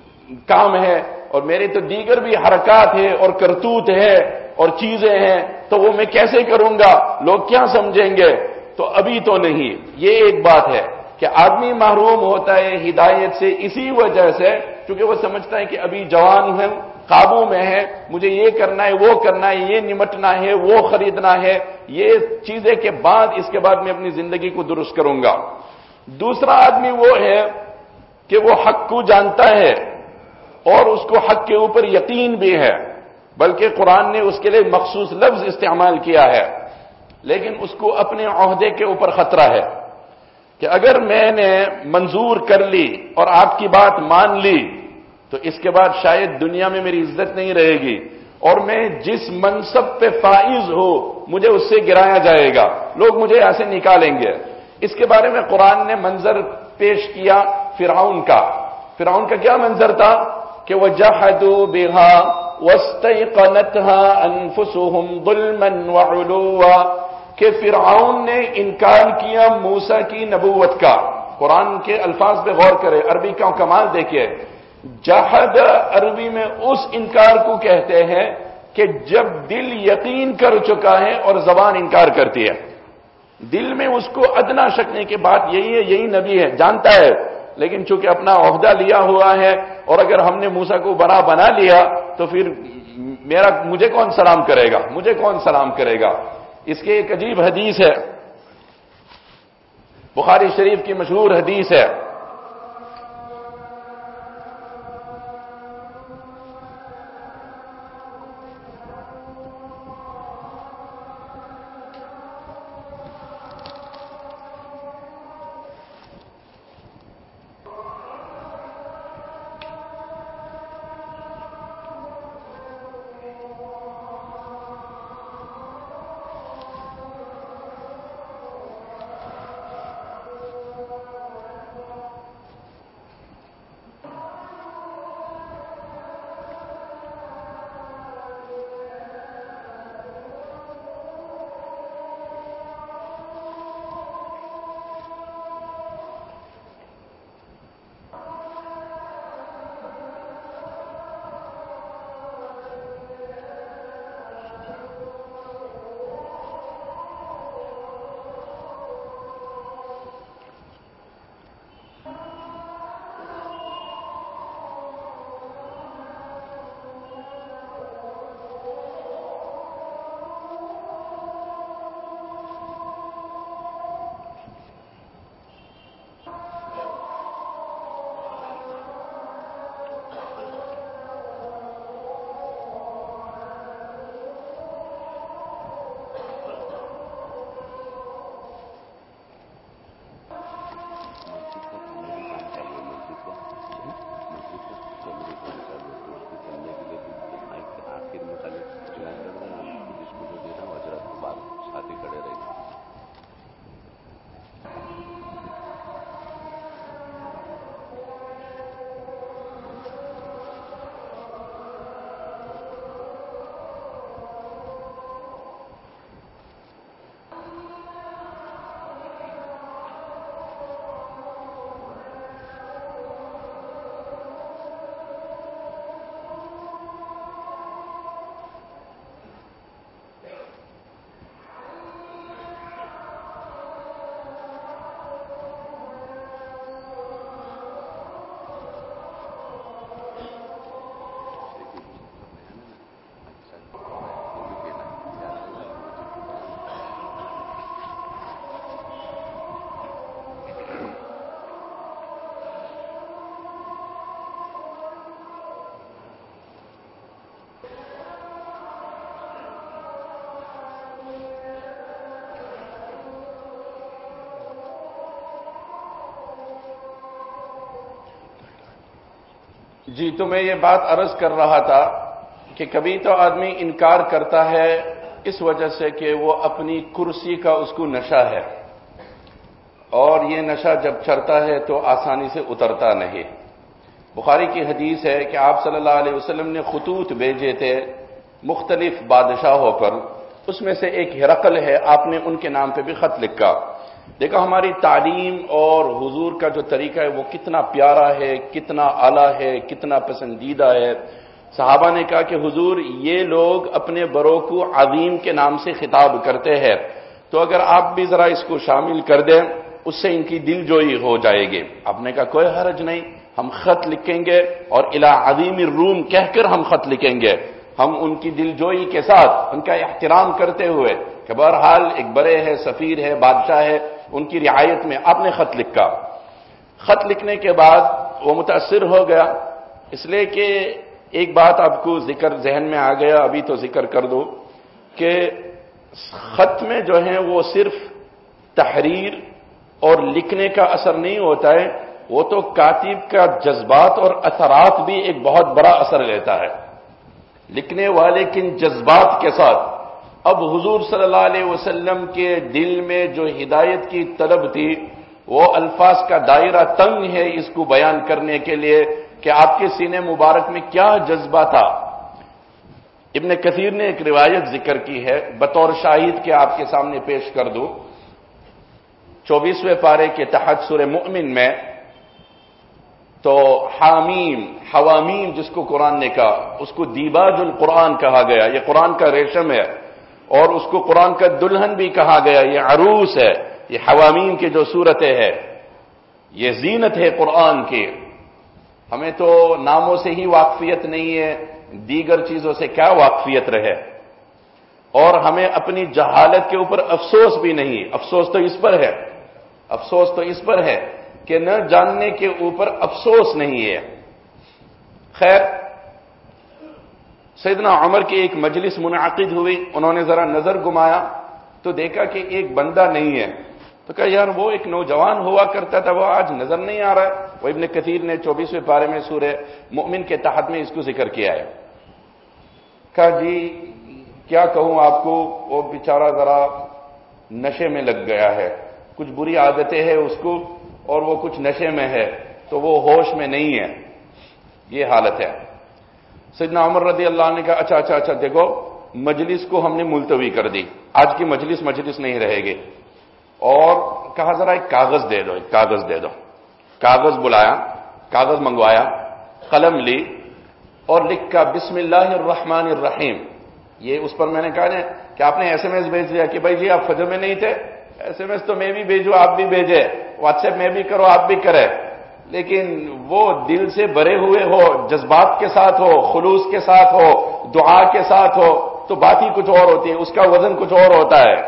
کام ہے اور میرے تو دیگر بھی حرکات ہے اور کرتوت ہے اور چیزیں ہیں، تو وہ میں کیسے کروں گا، لوگ کیا سمجھیں گے. تو ابھی تو نہیں. یہ ایک بات ہے کہ آدمی محروم ہوتا ہے ہدایت سے اسی وجہ سے کیونکہ وہ سمجھتا ہے کہ ابھی جوان ہے، قابو میں ہے، مجھے یہ کرنا ہے، وہ کرنا ہے، یہ نمٹنا ہے، وہ خریدنا ہے، یہ چیزیں کے بعد اس کے بعد میں اپنی زندگی کو درست کروں گا. دوسرا آدمی وہ ہے کہ وہ حق کو جانتا ہے اور اس کو حق کے اوپر یقین بھی ہے، بلکہ قرآن نے اس کے لیے مخصوص لفظ استعمال کیا ہے، لیکن اس کو اپنے عہدے کے اوپر خطرہ ہے کہ اگر میں نے منظور کر لی اور آپ کی بات مان لی تو اس کے بعد شاید دنیا میں میری عزت نہیں رہے گی اور میں جس منصب پہ فائز ہو مجھے اس سے گرایا جائے گا، لوگ مجھے ایسے نکالیں گے. اس کے بارے میں قرآن نے منظر پیش کیا فرعون کا. فرعون کا کیا منظر تھا کہ وَجَحَدُوا بِهَا وَاسْتَيْقَنَتْهَا أَنفُسُهُمْ ظُلْمًا وَعُلُوًّا، کہ فرعون نے انکار کیا موسیٰ کی نبوت کا. قرآن کے الفاظ پہ غور کرے، عربی کا کمال دیکھیے. جہد عربی میں اس انکار کو کہتے ہیں کہ جب دل یقین کر چکا ہے اور زبان انکار کرتی ہے. دل میں اس کو ادنا شک نہیں کہ بات یہی ہے، یہی نبی ہے، جانتا ہے، لیکن چونکہ اپنا عہدہ لیا ہوا ہے اور اگر ہم نے موسیٰ کو بڑا بنا لیا تو پھر میرا مجھے کون سلام کرے گا، مجھے کون سلام کرے گا. اس کے ایک عجیب حدیث ہے، بخاری شریف کی مشہور حدیث ہے. جی تو میں یہ بات عرض کر رہا تھا کہ کبھی تو آدمی انکار کرتا ہے اس وجہ سے کہ وہ اپنی کرسی کا اس کو نشہ ہے، اور یہ نشہ جب چڑھتا ہے تو آسانی سے اترتا نہیں۔ بخاری کی حدیث ہے کہ آپ صلی اللہ علیہ وسلم نے خطوط بھیجے تھے مختلف بادشاہوں پر، اس میں سے ایک ہرقل ہے، آپ نے ان کے نام پہ بھی خط لکھا۔ دیکھو ہماری تعلیم اور حضور کا جو طریقہ ہے وہ کتنا پیارا ہے، کتنا اعلیٰ ہے، کتنا پسندیدہ ہے۔ صحابہ نے کہا کہ حضور یہ لوگ اپنے بڑوں کو عظیم کے نام سے خطاب کرتے ہیں، تو اگر آپ بھی ذرا اس کو شامل کر دیں اس سے ان کی دل جوئی ہو جائے گی۔ آپ نے کہا کوئی حرج نہیں، ہم خط لکھیں گے اور الی عظیم الروم کہہ کر ہم خط لکھیں گے، ہم ان کی دل جوئی کے ساتھ ان کا احترام کرتے ہوئے کہ بہرحال ایک بڑے ہے، سفیر ہے، بادشاہ ہے، ان کی رعایت میں آپ نے خط لکھا۔ خط لکھنے کے بعد وہ متاثر ہو گیا، اس لیے کہ ایک بات آپ کو ذکر ذہن میں آ گیا، ابھی تو ذکر کر دو کہ خط میں جو ہے وہ صرف تحریر اور لکھنے کا اثر نہیں ہوتا ہے، وہ تو کاتب کا جذبات اور اثرات بھی ایک بہت بڑا اثر لیتا ہے، لکھنے والے کن جذبات کے ساتھ۔ اب حضور صلی اللہ علیہ وسلم کے دل میں جو ہدایت کی طلب تھی، وہ الفاظ کا دائرہ تنگ ہے اس کو بیان کرنے کے لیے کہ آپ کے سینے مبارک میں کیا جذبہ تھا۔ ابن کثیر نے ایک روایت ذکر کی ہے، بطور شاہد کے آپ کے سامنے پیش کر دوں۔ چوبیسویں پارے کے تحت سورہ مؤمن میں تو حامیم حوامیم جس کو قرآن نے کہا، اس کو دیباج القرآن کہا گیا، یہ قرآن کا ریشم ہے، اور اس کو قرآن کا دلہن بھی کہا گیا، یہ عروس ہے، یہ حوامیم کی جو صورتیں ہے یہ زینت ہے قرآن کی۔ ہمیں تو ناموں سے ہی واقفیت نہیں ہے، دیگر چیزوں سے کیا واقفیت رہے، اور ہمیں اپنی جہالت کے اوپر افسوس بھی نہیں، افسوس تو اس پر ہے، افسوس تو اس پر ہے کہ نہ جاننے کے اوپر افسوس نہیں ہے۔ خیر، سیدنا عمر کی ایک مجلس منعقد ہوئی، انہوں نے ذرا نظر گمایا تو دیکھا کہ ایک بندہ نہیں ہے، تو کہا یار وہ ایک نوجوان ہوا کرتا تھا، وہ آج نظر نہیں آ رہا ہے۔ وہ ابن کثیر نے چوبیسویں پارے میں سورہ مؤمن کے تحت میں اس کو ذکر کیا ہے۔ کہا جی کیا کہوں آپ کو، وہ بیچارہ ذرا نشے میں لگ گیا ہے، کچھ بری عادتیں ہیں اس کو اور وہ کچھ نشے میں ہے تو وہ ہوش میں نہیں ہے، یہ حالت ہے۔ سیدنا عمر رضی اللہ عنہ نے کہا اچھا اچھا اچھا دیکھو مجلس کو ہم نے ملتوی کر دی، آج کی مجلس مجلس نہیں رہے گی، اور کہا ذرا ایک کاغذ دے دو، ایک کاغذ دے دو۔ کاغذ بلایا، کاغذ منگوایا، قلم لی اور لکھا بسم اللہ الرحمن الرحیم۔ یہ اس پر میں نے کہا نا کہ آپ نے ایس ایم ایس بھیج دیا کہ بھائی جی آپ فجر میں نہیں تھے، ایس ایم ایس تو میں بھی بھیجوں آپ بھی بھیجے، واٹس ایپ میں بھی کرو آپ بھی کرے، لیکن وہ دل سے بھرے ہوئے ہو، جذبات کے ساتھ ہو، خلوص کے ساتھ ہو، دعا کے ساتھ ہو تو بات ہی کچھ اور ہوتی ہے، اس کا وزن کچھ اور ہوتا ہے،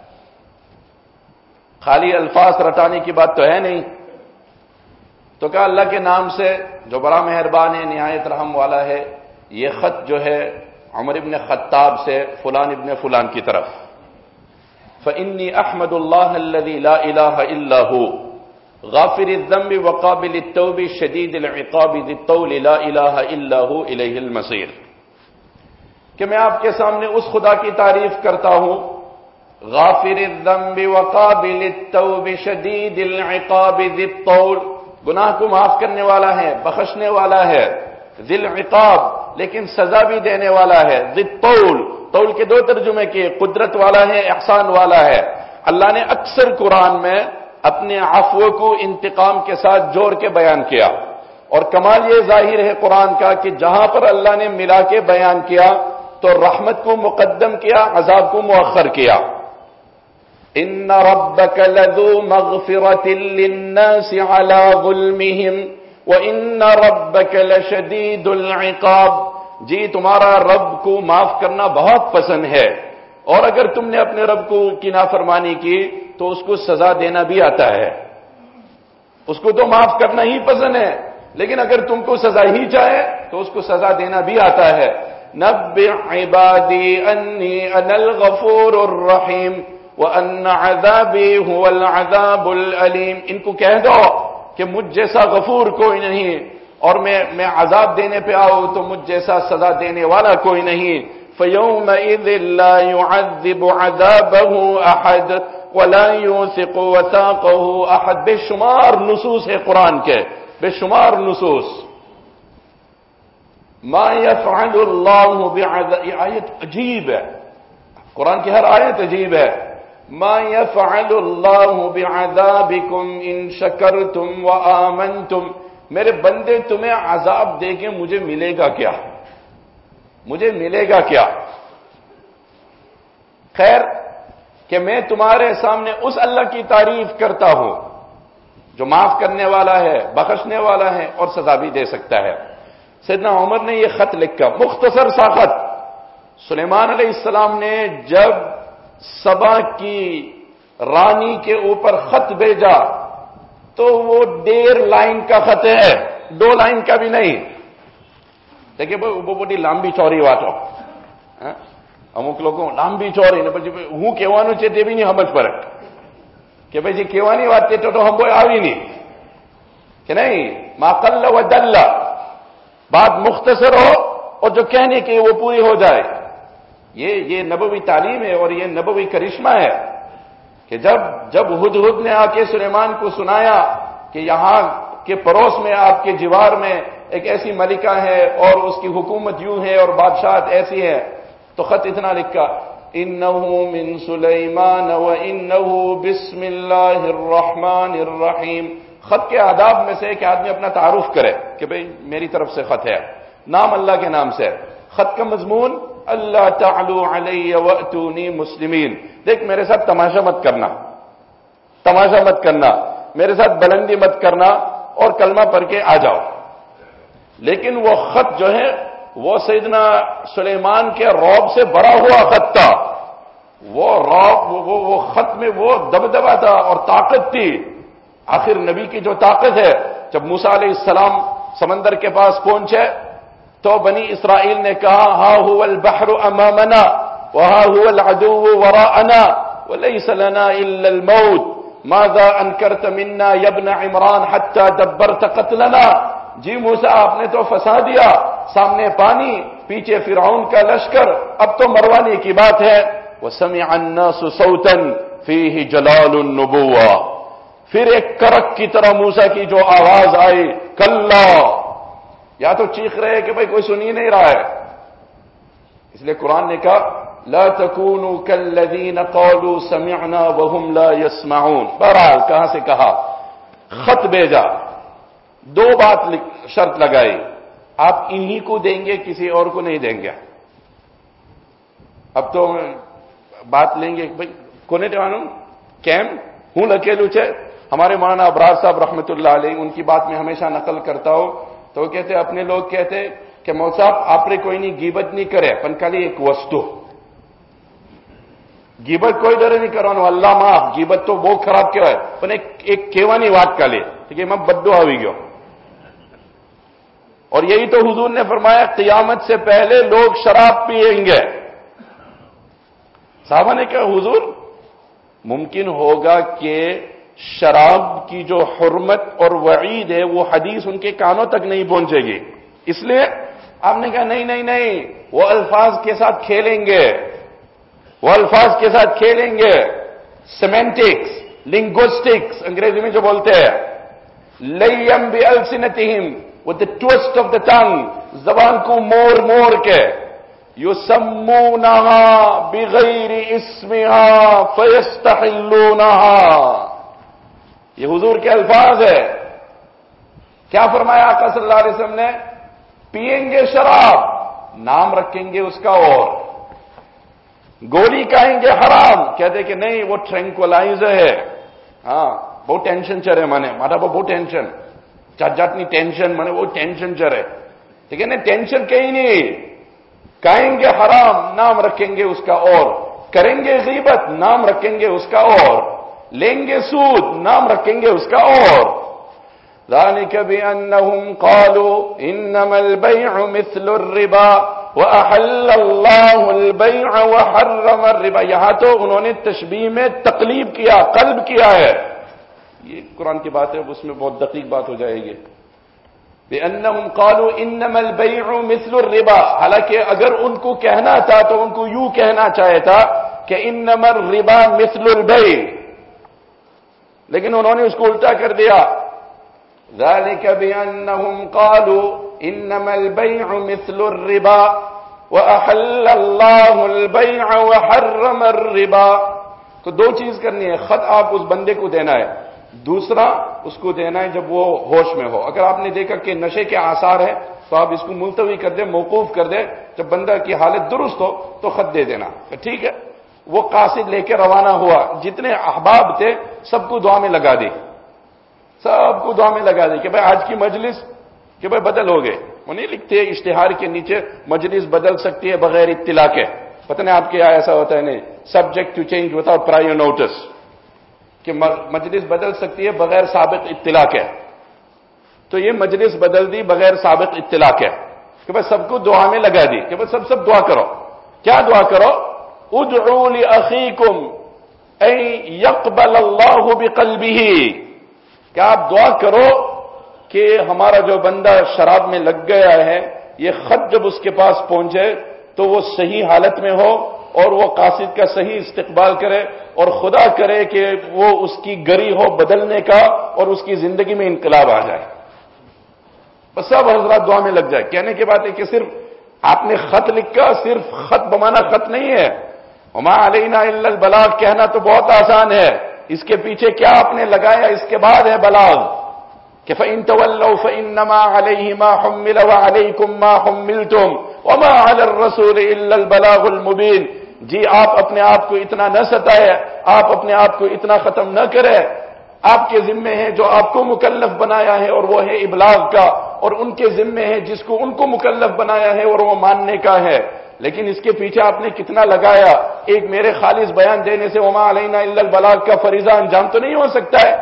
خالی الفاظ رٹانے کی بات تو ہے نہیں۔ تو کہا اللہ کے نام سے جو بڑا مہربان ہے، نہایت رحم والا ہے، یہ خط جو ہے عمر ابن خطاب سے فلان ابن فلان کی طرف، فإني أحمد الله الذي لا إله إلا هو غافر الذنب وقابل التوب شديد العقاب ذي الطول لا إله إلا هو إليه المصير، کہ میں آپ کے سامنے اس خدا کی تعریف کرتا ہوں، غافر الذنب وقابل التوب شدید العقاب ذی الطول، گناہ کو معاف کرنے والا ہے، بخشنے والا ہے، ذی العقاب لیکن سزا بھی دینے والا ہے، ذی الطول، طول کے دو ترجمے کیے، قدرت والا ہے، احسان والا ہے۔ اللہ نے اکثر قرآن میں اپنے عفو کو انتقام کے ساتھ جوڑ کے بیان کیا، اور کمال یہ ظاہر ہے قرآن کا کہ جہاں پر اللہ نے ملا کے بیان کیا تو رحمت کو مقدم کیا، عذاب کو مؤخر کیا۔ ان ربک لذو مغفرۃ للناس علی ظلمہم وان ربک لشدید العقاب، جی تمہارا رب کو معاف کرنا بہت پسند ہے، اور اگر تم نے اپنے رب کو کی نافرمانی کی تو اس کو سزا دینا بھی آتا ہے، اس کو تو معاف کرنا ہی پسند ہے، لیکن اگر تم کو سزا ہی چاہے تو اس کو سزا دینا بھی آتا ہے۔ نبئ عبادی انی انا الغفور الرحیم وان عذابی هو العذاب العلیم، ان کو کہہ دو کہ مجھ جیسا غفور کوئی نہیں اور میں میں عذاب دینے پہ آؤں تو مجھ جیسا سزا دینے والا کوئی نہیں. فَيَوْمَئِذٍ لَا يُعَذِّبُ عَذَابَهُ أَحَدٌ وَلَا يُوثِقُ وَثَاقَهُ أَحَدٌ. بے شمار نصوص ہے قرآن کے، بے شمار نصوص. ما يفعل اللہ بعذاب، یہ آیت عجیب ہے، قرآن کی ہر آیت عجیب ہے. ما يفعل اللہ بعذابکم ان شکرتم وآمنتم. میرے بندے تمہیں عذاب دے کے مجھے ملے گا کیا؟ مجھے ملے گا کیا؟ خیر کہ میں تمہارے سامنے اس اللہ کی تعریف کرتا ہوں جو معاف کرنے والا ہے، بخشنے والا ہے اور سزا بھی دے سکتا ہے. سیدنا عمر نے یہ خط لکھا، مختصر سا خط. سلیمان علیہ السلام نے جب سبا کی رانی کے اوپر خط بھیجا تو وہ ڈیڑھ لائن کا خط ہے، دو لائن کا بھی نہیں. دیکھیے وہ بڑی لمبی چوری واٹو અમુક લોકો લાંબી ચોરી ને પછી હું કહેવાનું છે તે બી નહીં સમજ પડે કે ભાઈ જે કહેવાની વાત તે તો હંબોય આવી નહીં کہ نہیں. ما قل و دل، بات مختصر ہو اور جو کہنے کی وہ پوری ہو جائے. یہ یہ نبوی تعلیم ہے اور یہ نبوی کرشمہ ہے کہ جب جب ہدہد نے آ کے سلیمان کو سنایا کہ یہاں کے پڑوس میں آپ کے جوار میں ایک ایسی ملکہ ہے اور اس کی حکومت یوں ہے اور بادشاہت ایسی ہے، تو خط اتنا لکھا، انہو من سلیمان و انہو بسم اللہ الرحمن الرحیم. خط کے آداب میں سے کہ آدمی اپنا تعارف کرے کہ بھئی میری طرف سے خط ہے، نام اللہ کے نام سے. خط کا مضمون اللہ تعلو علی واتونی مسلمین. دیکھ میرے ساتھ تماشا مت کرنا، تماشا مت کرنا، میرے ساتھ بلندی مت کرنا اور کلمہ پڑھ کے آ جاؤ. لیکن وہ خط جو ہے وہ سیدنا سلیمان کے رعب سے بھرا ہوا خط تھا. وہ رعب وہ, وہ خط میں وہ دبدبا تھا اور طاقت تھی. آخر نبی کی جو طاقت ہے، جب موسیٰ علیہ السلام سمندر کے پاس پہنچے تو بنی اسرائیل نے کہا ہا هو البحر امامنا وہا هو العدو وراءنا وليس لنا الا الموت ماذا انکرت منا یا ابن عمران حتى دبرت قتلنا. جی موسیٰ آپ نے تو فسا دیا، سامنے پانی، پیچھے فرعون کا لشکر، اب تو مروانے کی بات ہے. وسمع الناس صوتا فيه جلال النبوة. پھر ایک کرک کی طرح موسیٰ کی جو آواز آئی، کلا، یا تو چیخ رہے کہ بھئی کوئی سنی نہیں رہا ہے. اس لیے قرآن نے کہا لا تکونوا کالذین قالوا سمعنا وهم لا يسمعون. بہرحال کہاں سے کہا، خط بھیجا، دو بات شرط لگائی، آپ انہی کو دیں گے، کسی اور کو نہیں دیں گے. اب تو بات لیں گے بھئی کونے ٹوانوں کیم ہوں لکیلو چھے. ہمارے مولانا ابرار صاحب رحمت اللہ علیہ، ان کی بات میں ہمیشہ نقل کرتا ہوں تو وہ کہتے اپنے لوگ کہتے کہ مول صاحب آپ نے کوئی نہیں غیبت نہیں کرے پن کالی ایک وستو غیبت کوئی ڈر نہیں کرو اللہ معاف، غیبت تو وہ خراب کیا ہے پن ایک ایک کیوانی بات کالی ٹھیک ہے میں بدو ہوئی گیا. اور یہی تو حضور نے فرمایا قیامت سے پہلے لوگ شراب پیئیں گے. صحابہ نے کہا حضور ممکن ہوگا کہ شراب کی جو حرمت اور وعید ہے وہ حدیث ان کے کانوں تک نہیں پہنچے گی، اس لیے آپ نے کہا نہیں نہیں نہیں، وہ الفاظ کے ساتھ کھیلیں گے، وہ الفاظ کے ساتھ کھیلیں گے. سیمینٹکس، لنگوسٹکس انگریزی میں جو بولتے ہیں، لیم بِأَلْسِنَتِهِمْ with the twist of the tongue، زبان کو مور مور کے، يُسَمُّونَهَا بِغَيْرِ اسْمِهَا فَيَسْتَحِلُّونَهَا. یہ حضور کے الفاظ ہے. کیا فرمایا آقا صلی اللہ علیہ وسلم نے؟ پیئیں گے شراب، نام رکھیں گے اس کا، اور گولی کھائیں گے حرام، کہتے کہ نہیں وہ ٹرینکولائزر ہے. ہاں بہت ٹینشن چرے مانے ماتا بہت ٹینشن چاٹ جاٹنی ٹینشن مانے وہ ٹینشن چرے ٹھیک ہے نا. ٹینشن کہیں نہیں، کھائیں گے حرام، نام رکھیں گے اس کا، اور کریں گے غیبت، نام رکھیں گے اس کا، اور لیں گے سود، نام رکھیں گے اس کا، اور ذَلِكَ بِأَنَّهُمْ قَالُوا إِنَّمَا الْبَيْعُ مِثْلُ الرِّبَا وَأَحَلَّ اللَّهُ الْبَيْعَ وَحَرَّمَ الرِّبَا. یہاں تو انہوں نے تشبیہ میں تقلیب کیا، قلب کیا ہے. یہ قرآن کی بات ہے، اس میں بہت دقیق بات ہو جائے گی. بِأَنَّهُمْ قَالُوا إِنَّمَا الْبَيْعُ مِثْلُ الرِّبَا، حالانکہ اگر ان کو کہنا تھا تو ان کو یوں کہنا چاہے تھا کہ إِنَّمَا الرِّبَا مِثْلُ الْبَيْعِ، لیکن انہوں نے اس کو الٹا کر دیا. ذَلِكَ بِأَنَّهُمْ قَالُوا إِنَّمَا الْبَيْعُ مِثْلُ الرِّبَا وَأَحَلَّ اللَّهُ الْبَيْعَ وَحَرَّمَ الرِّبَا. تو دو چیز کرنی ہے، خط آپ اس بندے کو دینا ہے، دوسرا اس کو دینا ہے جب وہ ہوش میں ہو. اگر آپ نے دیکھا کہ نشے کے آثار ہیں تو آپ اس کو ملتوی کر دیں، موقوف کر دیں، جب بندہ کی حالت درست ہو تو خط دے دینا. ٹھیک ہے. وہ قاصد لے کے روانہ ہوا، جتنے احباب تھے سب کو دعا میں لگا دی، سب کو دعا میں لگا دی کہ بھائی آج کی مجلس کہ بھائی بدل ہو گئے. وہ نہیں لکھتے اشتہار کے نیچے مجلس بدل سکتی ہے بغیر اطلاع کے. پتہ نہیں آپ کے یہاں ایسا ہوتا ہے نہیں، subject to change without prior notice, کہ مجلس بدل سکتی ہے بغیر سابق اطلاع کے. تو یہ مجلس بدل دی بغیر سابق اطلاع کے کہ بھائی سب کو دعا میں لگا دی کہ بھائی سب سب دعا کرو. کیا دعا کرو؟ ادعوا لاخیکم ان یقبل اللہ بقلبہ، کہ آپ دعا کرو کہ ہمارا جو بندہ شراب میں لگ گیا ہے یہ خط جب اس کے پاس پہنچے تو وہ صحیح حالت میں ہو اور وہ قاصد کا صحیح استقبال کرے، اور خدا کرے کہ وہ اس کی گری ہو بدلنے کا اور اس کی زندگی میں انقلاب آ جائے. بس سب حضرات دعا میں لگ جائے. کہنے کی بات ہے کہ صرف آپ نے خط لکھا، صرف خط بمانا خط نہیں ہے. وما علینا الا البلاغ کہنا تو بہت آسان ہے، اس کے پیچھے کیا آپ نے لگایا اس کے بعد ہے بلاغ. کہ فَإِن تَوَلَّوْا فَإِنَّمَا عَلَيْهِ مَا حُمِّلَ وَعَلَيْكُمْ مَا حُمِّلْتُمْ وَمَا عَلَى الرَّسُولِ إِلَّا الْبَلَاغُ الْمُبِينُ. جی آپ اپنے آپ کو اتنا نہ ستائے، آپ اپنے آپ کو اتنا ختم نہ کرے. آپ کے ذمے ہے جو آپ کو مکلف بنایا ہے اور وہ ہے ابلاغ کا، اور ان کے ذمے ہے جس کو ان کو مکلف بنایا ہے اور وہ ماننے کا ہے. لیکن اس کے پیچھے آپ نے کتنا لگایا؟ ایک میرے خالص بیان دینے سے وما علینا الا البلاغ کا فریضہ انجام تو نہیں ہو سکتا ہے.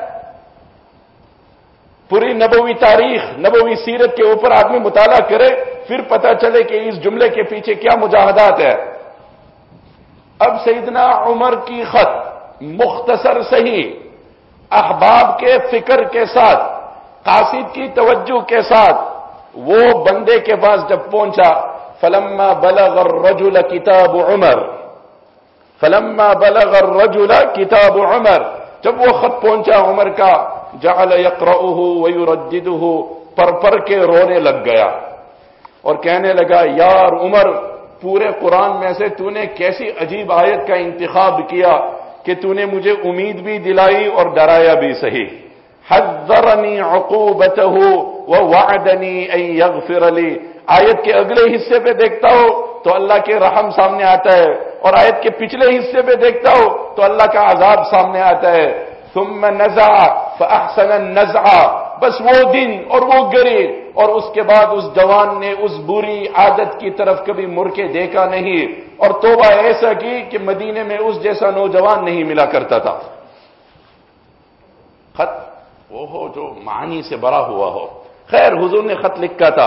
پوری نبوی تاریخ، نبوی سیرت کے اوپر آدمی مطالعہ کرے، پھر پتہ چلے کہ اس جملے کے پیچھے کیا مجاہدات ہے. اب سیدنا عمر کی خط مختصر صحیح احباب کے فکر کے ساتھ، قاصد کی توجہ کے ساتھ وہ بندے کے پاس جب پہنچا، فلما بلغ الرجل کتاب عمر، فلما بلغ الرجل کتاب عمر، جب وہ خط پہنچا عمر کا، جعل یقرؤہ ویرددہ، پر پر کے رونے لگ گیا اور کہنے لگا یار عمر، پورے قرآن میں سے تو نے کیسی عجیب آیت کا انتخاب کیا کہ تو نے مجھے امید بھی دلائی اور ڈرایا بھی صحیح. حذرنی عقوبتہ ووعدنی ان یغفر لی. آیت کے اگلے حصے پہ دیکھتا ہو تو اللہ کے رحم سامنے آتا ہے، اور آیت کے پچھلے حصے پہ دیکھتا ہو تو اللہ کا عذاب سامنے آتا ہے. ثم نزع فاحسن النزع، بس وہ دن اور وہ گری، اور اس کے بعد اس جوان نے اس بری عادت کی طرف کبھی مڑ کے دیکھا نہیں، اور توبہ ایسا کی کہ مدینے میں اس جیسا نوجوان نہیں ملا کرتا تھا. خط وہ ہو جو معنی سے بھرا ہوا ہو. خیر حضور نے خط لکھا تھا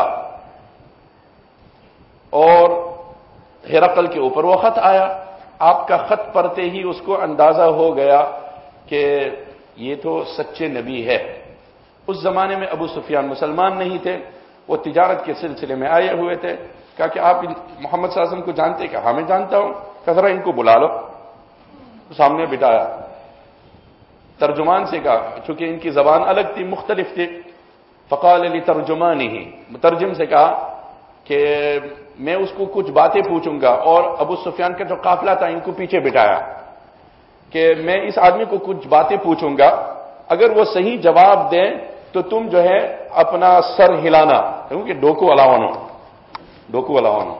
اور ہرقل کے اوپر وہ خط آیا. آپ کا خط پڑھتے ہی اس کو اندازہ ہو گیا کہ یہ تو سچے نبی ہے. اس زمانے میں ابو سفیان مسلمان نہیں تھے، وہ تجارت کے سلسلے میں آئے ہوئے تھے. کہا کہ آپ محمد صلی اللہ علیہ وسلم کو جانتے؟ کہ ہاں میں جانتا ہوں. کہا ذرا ان کو بلا لو. سامنے بٹھایا، ترجمان سے کہا، چونکہ ان کی زبان الگ تھی، مختلف تھی. فقال لترجمانہ، مترجم سے کہا کہ میں اس کو کچھ باتیں پوچھوں گا، اور ابو سفیان کا جو قافلہ تھا ان کو پیچھے بٹھایا کہ میں اس آدمی کو کچھ باتیں پوچھوں گا، اگر وہ صحیح جواب دیں تو تم جو ہے اپنا سر ہلانا، کیونکہ ڈوکو الاوانو ڈوکو الاوانو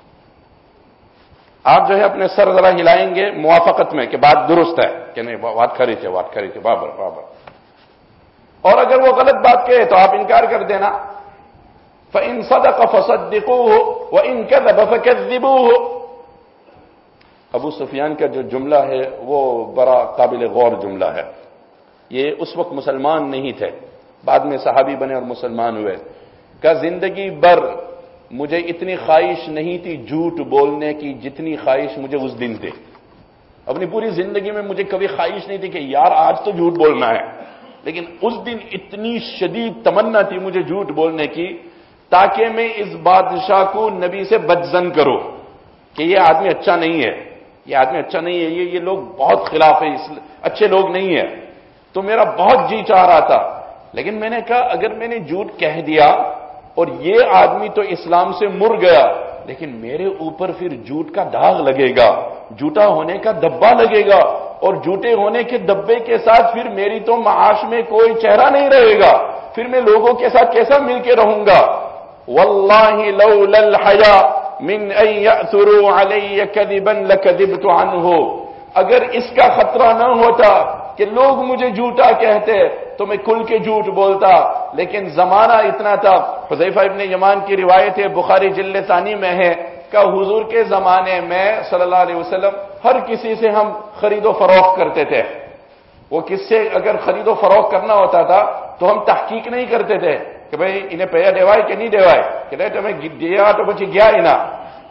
آپ جو ہے اپنے سر ذرا ہلائیں گے موافقت میں کہ بات درست ہے کہ نہیں، بات کھری تھے بات کھری تھے بابر بابر. اور اگر وہ غلط بات کہے تو آپ انکار کر دینا. فَإِن صَدَقَ فَصَدِّقُوهُ وَإِن كَذَبَ فَكَذِّبُوهُ. ابو سفیان کا جو جملہ ہے وہ بڑا قابل غور جملہ ہے. یہ اس وقت مسلمان نہیں تھے، بعد میں صحابی بنے اور مسلمان ہوئے. کہ زندگی بھر مجھے اتنی خواہش نہیں تھی جھوٹ بولنے کی جتنی خواہش مجھے اس دن تھی. اپنی پوری زندگی میں مجھے کبھی خواہش نہیں تھی کہ یار آج تو جھوٹ بولنا ہے. لیکن اس دن اتنی شدید تمنا تھی مجھے جھوٹ بولنے کی تاکہ میں اس بادشاہ کو نبی سے بدظن کروں کہ یہ آدمی اچھا نہیں ہے، یہ آدمی اچھا نہیں ہے، یہ یہ لوگ بہت خلاف ہے، اچھے لوگ نہیں ہیں. تو میرا بہت جی چاہ رہا تھا، لیکن میں نے کہا اگر میں نے جھوٹ کہہ دیا اور یہ آدمی تو اسلام سے مر گیا، لیکن میرے اوپر پھر جھوٹ کا داغ لگے گا، جھوٹا ہونے کا دبا لگے گا، اور جھوٹے ہونے کے دبے کے ساتھ پھر میری تو معاش میں کوئی چہرہ نہیں رہے گا، پھر میں لوگوں کے ساتھ کیسا مل کے رہوں گا. واللہ لولا الحیا من ان یأثروا علی کذبا لکذبت عنہ، اگر اس کا خطرہ نہ ہوتا کہ لوگ مجھے جھوٹا کہتے تو میں کھل کے جھوٹ بولتا، لیکن زمانہ اتنا تھا. حذیفہ ابن یمان کی روایت ہے، بخاری جلد ثانی میں ہے کہ حضور کے زمانے میں صلی اللہ علیہ وسلم ہر کسی سے ہم خرید و فروخت کرتے تھے. وہ کس سے اگر خرید و فروخت کرنا ہوتا تھا تو ہم تحقیق نہیں کرتے تھے کہ بھئی انہیں پیسہ دیوائے کہ نہیں دیوائے، کہ نہیں تمہیں دیا تو بچی گیا ہی نا.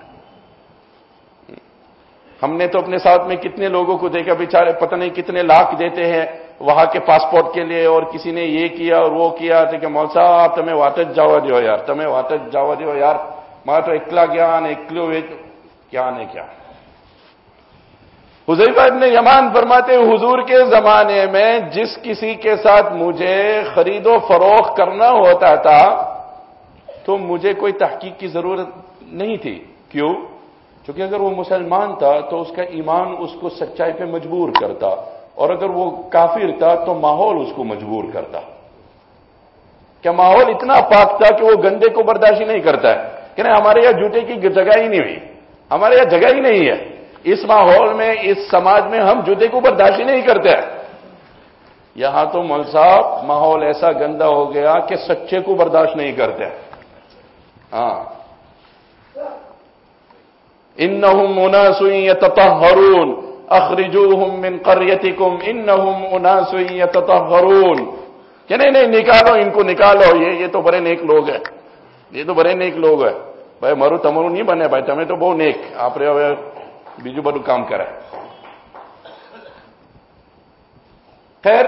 ہم نے تو اپنے ساتھ میں کتنے لوگوں کو دیکھا بیچارے پتہ نہیں کتنے لاکھ دیتے ہیں وہاں کے پاسپورٹ کے لیے، اور کسی نے یہ کیا اور وہ کیا تو کہ مول صاحب تمہیں واٹس جاوا دیو یار، تمہیں واٹس جاوا دیو یار، ماں تو اکلا گیا نا اکلو کیا نہیں کیا. حذیفہ ابن یمان فرماتے حضور کے زمانے میں جس کسی کے ساتھ مجھے خرید و فروخت کرنا ہوتا تھا تو مجھے کوئی تحقیق کی ضرورت نہیں تھی. کیوں؟ کیونکہ اگر وہ مسلمان تھا تو اس کا ایمان اس کو سچائی پہ مجبور کرتا، اور اگر وہ کافر تھا تو ماحول اس کو مجبور کرتا. کیا ماحول اتنا پاک تھا کہ وہ گندے کو برداشت نہیں کرتا ہے کہ نہیں ہمارے یہاں جھوٹے کی جگہ ہی نہیں ہوئی، ہمارے یہاں جگہ ہی نہیں ہے، اس ماحول میں اس سماج میں ہم جھوٹے کو برداشت ہی نہیں کرتے. یہاں تو مول صاحب ماحول ایسا گندا ہو گیا کہ سچے کو برداشت نہیں کرتے. ہاں انہم اناس یتطہرون اخرجوہم من قریتکم انہم اناس یتطہرون، کہ نہیں نہیں نکالو ان کو نکالو، یہ یہ تو بڑے نیک لوگ ہیں، یہ تو بڑے نیک لوگ ہیں. بھائی مرو تمرو نہیں بنے بھائی، تمہیں تو بہت نیک آپ رہے بیجو بڑو کام کرے. خیر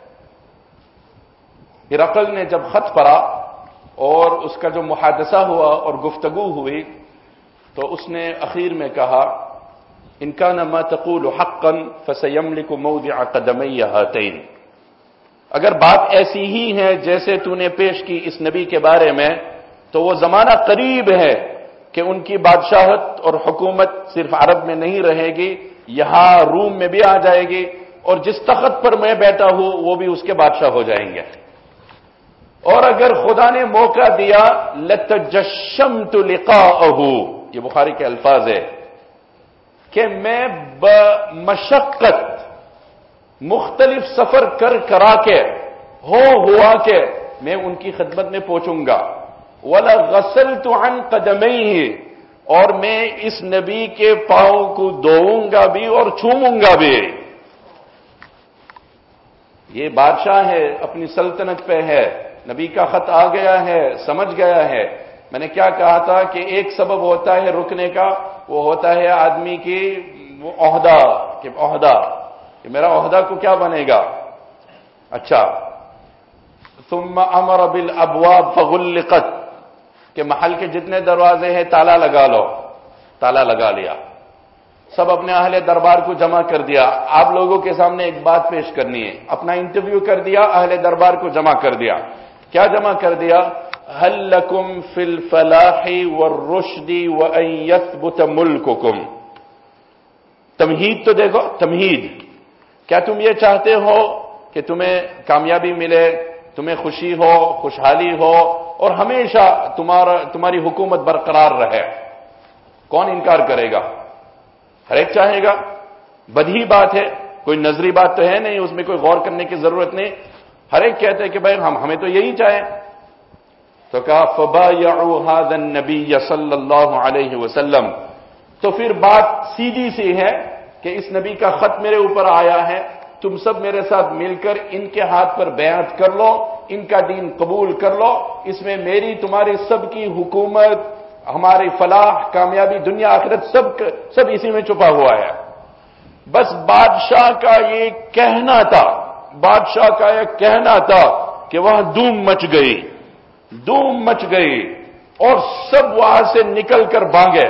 ہرقل نے جب خط پڑھا اور اس کا جو محادثہ ہوا اور گفتگو ہوئی تو اس نے اخیر میں کہا ان کان ما تقول حقا فسيملك موضع قدمي هاتين، اگر بات ایسی ہی ہے جیسے تو نے پیش کی اس نبی کے بارے میں تو وہ زمانہ قریب ہے کہ ان کی بادشاہت اور حکومت صرف عرب میں نہیں رہے گی، یہاں روم میں بھی آ جائے گی، اور جس تخت پر میں بیٹھا ہوں وہ بھی اس کے بادشاہ ہو جائیں گے. اور اگر خدا نے موقع دیا لتجشمت لقاءه، یہ بخاری کے الفاظ ہے کہ میں بمشقت مختلف سفر کر کرا کے ہو ہوا کے میں ان کی خدمت میں پہنچوں گا. وَلَا غَسَلْتُ عَنْ قَدَمَيْهِ، اور میں اس نبی کے پاؤں کو دھوؤں گا بھی اور چھوؤں گا بھی. یہ بادشاہ ہے، اپنی سلطنت پہ ہے، نبی کا خط آ گیا ہے، سمجھ گیا ہے. میں نے کیا کہا تھا کہ ایک سبب ہوتا ہے رکنے کا، وہ ہوتا ہے آدمی کی وہ عہدہ، کہ عہدہ کہ میرا عہدہ کو کیا بنے گا. اچھا ثم امر بالابواب فغلقت، کہ محل کے جتنے دروازے ہیں تالا لگا لو، تالا لگا لیا. سب اپنے اہل دربار کو جمع کر دیا. آپ لوگوں کے سامنے ایک بات پیش کرنی ہے، اپنا انٹرویو کر دیا، اہل دربار کو جمع کر دیا. کیا جمع کر دیا؟ هل لكم في الفلاح والرشد وان يثبت ملككم. تمہید تو دیکھو، تمہید، کیا تم یہ چاہتے ہو کہ تمہیں کامیابی ملے، تمہیں خوشی ہو، خوشحالی ہو، اور ہمیشہ تمہارا تمہاری حکومت برقرار رہے؟ کون انکار کرے گا؟ ہر ایک چاہے گا. بدیہی بات ہے، کوئی نظری بات تو ہے نہیں، اس میں کوئی غور کرنے کی ضرورت نہیں. ہر ایک کہتے ہیں کہ بھائی ہم ہمیں تو یہی چاہیں. تو کہا فبایعوا هذا النبی صلی اللہ علیہ وسلم. تو پھر بات سیدھی سی ہے کہ اس نبی کا خط میرے اوپر آیا ہے، تم سب میرے ساتھ مل کر ان کے ہاتھ پر بیعت کر لو، ان کا دین قبول کر لو. اس میں میری تمہاری سب کی حکومت، ہماری فلاح، کامیابی، دنیا آخرت سب سب اسی میں چھپا ہوا ہے. بس بادشاہ کا یہ کہنا تھا، بادشاہ کا ایک کہنا تھا کہ وہاں دھوم مچ گئی، دھوم مچ گئی اور سب وہاں سے نکل کر بھاگے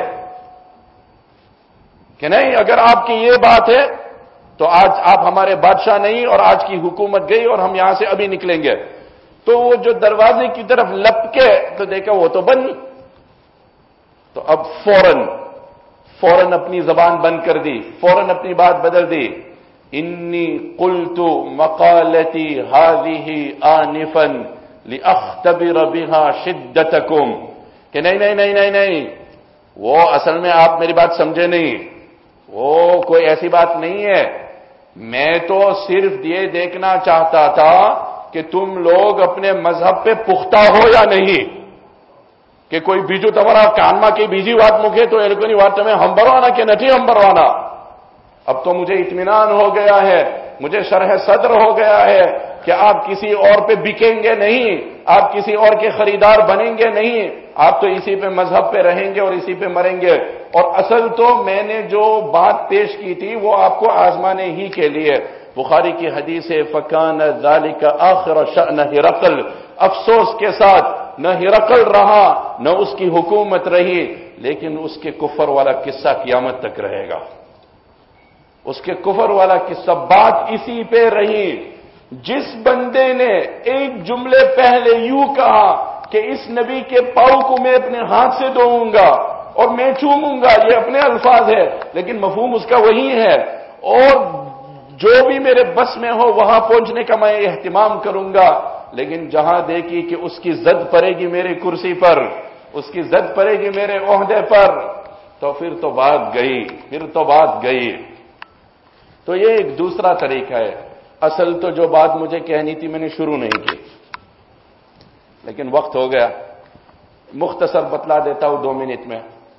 کہ نہیں، اگر آپ کی یہ بات ہے تو آج آپ ہمارے بادشاہ نہیں اور آج کی حکومت گئی اور ہم یہاں سے ابھی نکلیں گے۔ تو وہ جو دروازے کی طرف لپکے تو دیکھا وہ تو بند، تو اب فوراً فوراً اپنی زبان بند کر دی، فوراً اپنی بات بدل دی، انی قلت مقالتی هذه آنفا لاختبر بها شدتکم، کہ نہیں نہیں نہیں نہیں نہیں وہ اصل میں آپ میری بات سمجھے نہیں، وہ کوئی ایسی بات نہیں ہے، میں تو صرف یہ دیکھنا چاہتا تھا کہ تم لوگ اپنے مذہب پہ پختہ ہو یا نہیں، کہ کوئی بیجو تمہارا کانما کی بیجی بات مکھے تو ایلکونی بات تمہیں ہم بروانا کہ نہیں ہم بروانا۔ اب تو مجھے اطمینان ہو گیا ہے، مجھے شرح صدر ہو گیا ہے کہ آپ کسی اور پہ بکیں گے نہیں، آپ کسی اور کے خریدار بنیں گے نہیں، آپ تو اسی پہ مذہب پہ رہیں گے اور اسی پہ مریں گے۔ اور اصل تو میں نے جو بات پیش کی تھی وہ آپ کو آزمانے ہی کے لیے۔ بخاری کی حدیث ہے فَكَانَ ذَلِكَ آخِرَ شَأْنَ ہرقل، افسوس کے ساتھ نہ ہرقل رہا نہ اس کی حکومت رہی، لیکن اس کے کفر والا قصہ قیامت تک رہے گا، اس کے کفر والا قصہ، بات اسی پہ رہی۔ جس بندے نے ایک جملے پہلے یوں کہا کہ اس نبی کے پاؤں کو میں اپنے ہاتھ سے دھوؤں گا اور میں چوموں گا، یہ اپنے الفاظ ہے لیکن مفہوم اس کا وہی ہے، اور جو بھی میرے بس میں ہو وہاں پہنچنے کا میں اہتمام کروں گا، لیکن جہاں دیکھی کہ اس کی زد پڑے گی میری کرسی پر، اس کی زد پڑے گی میرے عہدے پر، تو پھر تو بات گئی، پھر تو بات گئی۔ تو یہ ایک دوسرا طریقہ ہے۔ اصل تو جو بات مجھے کہنی تھی میں نے شروع نہیں کی، لیکن وقت ہو گیا، مختصر بتلا دیتا ہوں دو منٹ میں۔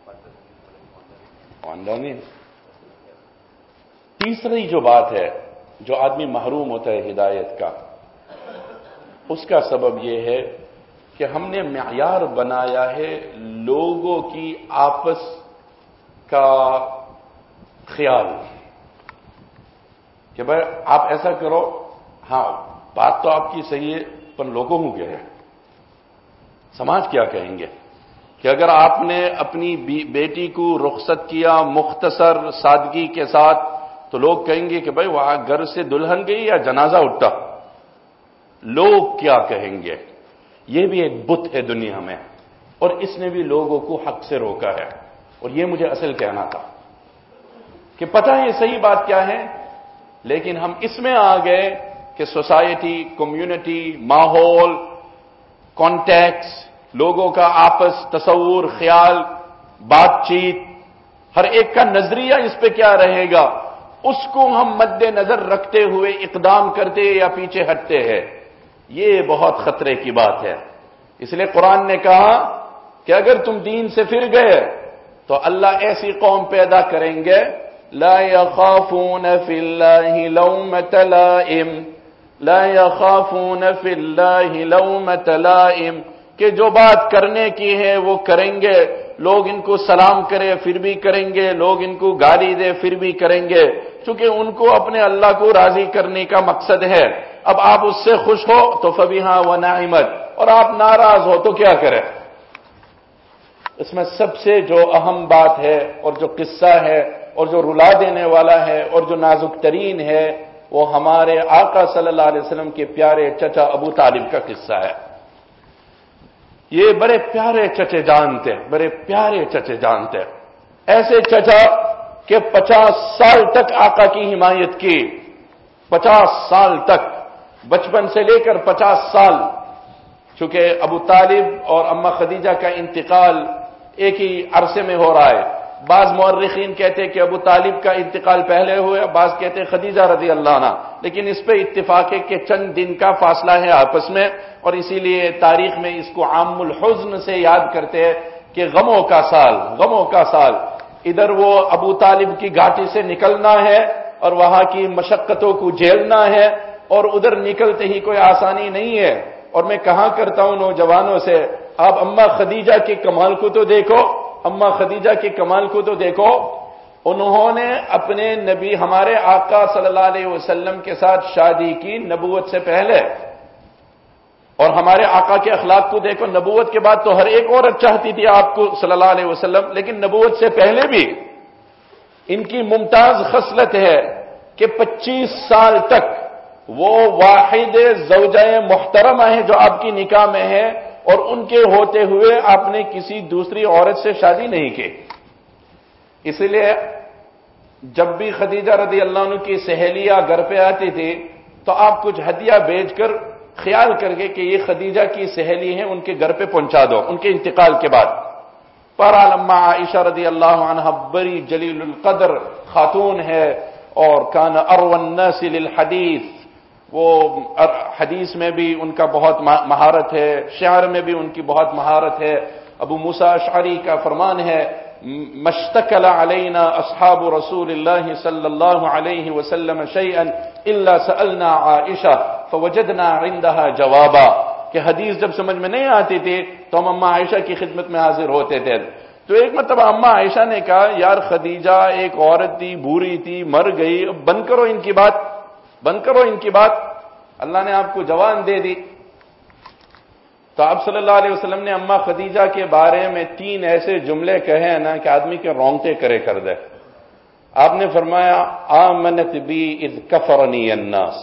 تیسری جو بات ہے جو آدمی محروم ہوتا ہے ہدایت کا، اس کا سبب یہ ہے کہ ہم نے معیار بنایا ہے لوگوں کی آپس کا خیال، کہ بھائی آپ ایسا کرو، ہاں بات تو آپ کی صحیح ہے پر لوگوں کو کیا ہے، سماج کیا کہیں گے، کہ اگر آپ نے اپنی بیٹی کو رخصت کیا مختصر سادگی کے ساتھ تو لوگ کہیں گے کہ بھائی وہاں گھر سے دلہن گئی یا جنازہ اٹھا، لوگ کیا کہیں گے۔ یہ بھی ایک بت ہے دنیا میں، اور اس نے بھی لوگوں کو حق سے روکا ہے، اور یہ مجھے اصل کہنا تھا کہ پتہ ہے صحیح بات کیا ہے، لیکن ہم اس میں آ گئے کہ سوسائٹی، کمیونٹی، ماحول، کانٹیکٹس، لوگوں کا آپس تصور، خیال، بات چیت، ہر ایک کا نظریہ اس پہ کیا رہے گا، اس کو ہم مد نظر رکھتے ہوئے اقدام کرتے یا پیچھے ہٹتے ہیں، یہ بہت خطرے کی بات ہے۔ اس لیے قرآن نے کہا کہ اگر تم دین سے پھر گئے تو اللہ ایسی قوم پیدا کریں گے لا يخافون في الله لومة لائم، لا يخافون في الله لومة لائم، کہ جو بات کرنے کی ہے وہ کریں گے، لوگ ان کو سلام کرے پھر بھی کریں گے، لوگ ان کو گالی دے پھر بھی کریں گے، چونکہ ان کو اپنے اللہ کو راضی کرنے کا مقصد ہے۔ اب آپ اس سے خوش ہو تو فبیہا ونعمت، اور آپ ناراض ہو تو کیا کریں۔ اس میں سب سے جو اہم بات ہے اور جو قصہ ہے اور جو رلا دینے والا ہے اور جو نازک ترین ہے وہ ہمارے آقا صلی اللہ علیہ وسلم کے پیارے چچا ابو طالب کا قصہ ہے۔ یہ بڑے پیارے چچے جان تھے، بڑے پیارے چچے جان تھے، ایسے چچا کہ پچاس سال تک آقا کی حمایت کی، پچاس سال تک، بچپن سے لے کر پچاس سال، چونکہ ابو طالب اور اما خدیجہ کا انتقال ایک ہی عرصے میں ہو رہا ہے۔ بعض مورخین کہتے ہیں کہ ابو طالب کا انتقال پہلے ہوئے، بعض کہتے ہیں خدیجہ رضی اللہ عنہ، لیکن اس پہ اتفاق ہے کہ چند دن کا فاصلہ ہے آپس میں، اور اسی لیے تاریخ میں اس کو عام الحزن سے یاد کرتے ہیں کہ غموں کا سال، غموں کا سال۔ ادھر وہ ابو طالب کی گھاٹی سے نکلنا ہے اور وہاں کی مشقتوں کو جھیلنا ہے، اور ادھر نکلتے ہی کوئی آسانی نہیں ہے۔ اور میں کہاں کرتا ہوں نوجوانوں سے، آپ اما خدیجہ کے کمال کو تو دیکھو، اما خدیجہ کے کمال کو تو دیکھو، انہوں نے اپنے نبی ہمارے آقا صلی اللہ علیہ وسلم کے ساتھ شادی کی نبوت سے پہلے، اور ہمارے آقا کے اخلاق کو دیکھو، نبوت کے بعد تو ہر ایک عورت چاہتی تھی آپ کو صلی اللہ علیہ وسلم، لیکن نبوت سے پہلے بھی ان کی ممتاز خصلت ہے کہ پچیس سال تک وہ واحد زوجہ محترمہ ہیں جو آپ کی نکاح میں ہے، اور ان کے ہوتے ہوئے آپ نے کسی دوسری عورت سے شادی نہیں کی۔ اسی لیے جب بھی خدیجہ رضی اللہ عنہ کی سہیلیاں گھر پہ آتی تھی تو آپ کچھ ہدیہ بھیج کر خیال کر کے کہ یہ خدیجہ کی سہیلی ہیں، ان کے گھر پہ پہنچا دو ان کے انتقال کے بعد۔ بہرحال اما عائشہ رضی اللہ عنہا بڑی جلیل القدر خاتون ہے، اور کان اروى الناس للحدیث، وہ حدیث میں بھی ان کا بہت مہارت ہے، شعر میں بھی ان کی بہت مہارت ہے۔ ابو موسیٰ اشعری کا فرمان ہے، مشتکل علینا اصحاب رسول اللہ صلی اللہ علیہ وسلم شیئا الا سألنا عائشہ فوجدنا عندها جوابا، کہ حدیث جب سمجھ میں نہیں آتی تھی تو ہم اماں عائشہ کی خدمت میں حاضر ہوتے تھے۔ تو ایک مرتبہ اماں عائشہ نے کہا، یار خدیجہ ایک عورت تھی، بوڑھی تھی، مر گئی، اب بند کرو ان کی بات، بند کرو ان کی بات، اللہ نے آپ کو جوان دے دی۔ تو آپ صلی اللہ علیہ وسلم نے اماں خدیجہ کے بارے میں تین ایسے جملے کہے ہیں نا کہ آدمی کے رونگٹے کرے کر دے۔ آپ نے فرمایا، آمنت بی اذ کفرنی الناس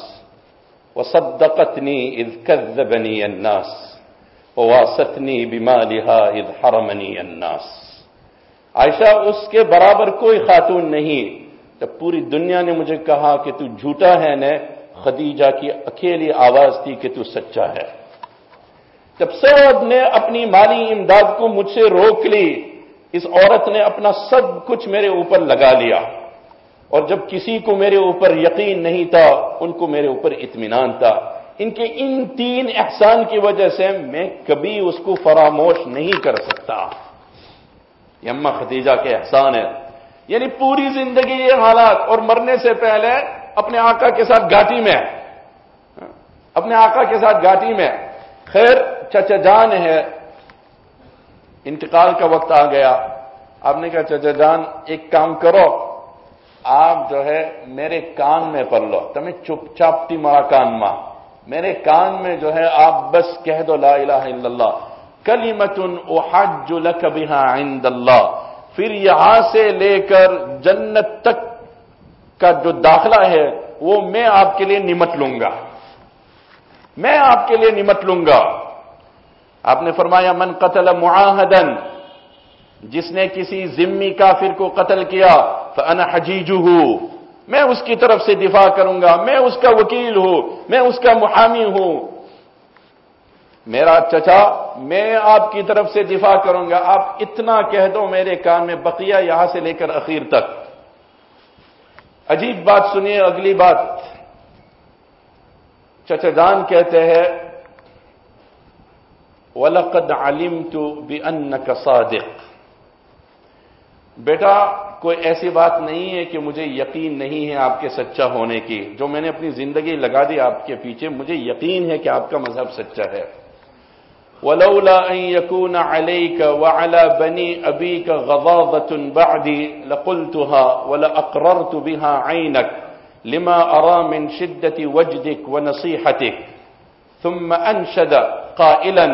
وصدقتنی اذ کذبنی الناس وواستنی بمالہا اذ حرمنی الناس۔ عائشہ اس کے برابر کوئی خاتون نہیں، جب پوری دنیا نے مجھے کہا کہ تو جھوٹا ہے نے، خدیجہ کی اکیلی آواز تھی کہ تو سچا ہے۔ جب سب نے اپنی مالی امداد کو مجھ سے روک لی، اس عورت نے اپنا سب کچھ میرے اوپر لگا لیا، اور جب کسی کو میرے اوپر یقین نہیں تھا ان کو میرے اوپر اطمینان تھا۔ ان کے ان تین احسان کی وجہ سے میں کبھی اس کو فراموش نہیں کر سکتا۔ یہ اماں خدیجہ کے احسان ہے، یعنی پوری زندگی یہ حالات، اور مرنے سے پہلے اپنے آقا کے ساتھ گھاٹی میں، اپنے آقا کے ساتھ گھاٹی میں۔ خیر چچا جان ہے، انتقال کا وقت آ گیا، آپ نے کہا چچا جان ایک کام کرو، آپ جو ہے میرے کان میں پڑھ لو، تمہیں چپ چاپ تی مارا کان ماں، میرے کان میں جو ہے آپ بس کہہ دو لا الہ الا اللہ، کلمۃ احج لک بہا عند اللہ، پھر یہاں سے لے کر جنت تک کا جو داخلہ ہے وہ میں آپ کے لیے نمٹ لوں گا، میں آپ کے لیے نمٹ لوں گا۔ آپ نے فرمایا من قتل معاہدا، جس نے کسی ذمی کافر کو قتل کیا، فانا حجیجہ، میں اس کی طرف سے دفاع کروں گا، میں اس کا وکیل ہوں، میں اس کا محامی ہوں، میرا چچا میں آپ کی طرف سے دفاع کروں گا، آپ اتنا کہہ دو میرے کان میں، بقیہ یہاں سے لے کر اخیر تک۔ عجیب بات سنیے، اگلی بات، چچا جان کہتے ہیں وَلَقَدْ عَلِمْتُ بِأَنَّكَ صَادِقٌ، بیٹا کوئی ایسی بات نہیں ہے کہ مجھے یقین نہیں ہے آپ کے سچا ہونے کی، جو میں نے اپنی زندگی لگا دی آپ کے پیچھے، مجھے یقین ہے کہ آپ کا مذہب سچا ہے۔ وَلَوْلَا أَن يَكُونَ عَلَيْكَ وَعَلَى بَنِي أَبِيكَ غَضَاضَةٌ بَعْدِي لَقُلْتُهَا وَلَأَقْرَرْتُ بِهَا عَيْنَكَ لِمَا أَرَى مِنْ شِدَّةِ وَجْدِكَ وَنَصِيحَتِكَ ثُمَّ أَنشَدَ قَائِلًا،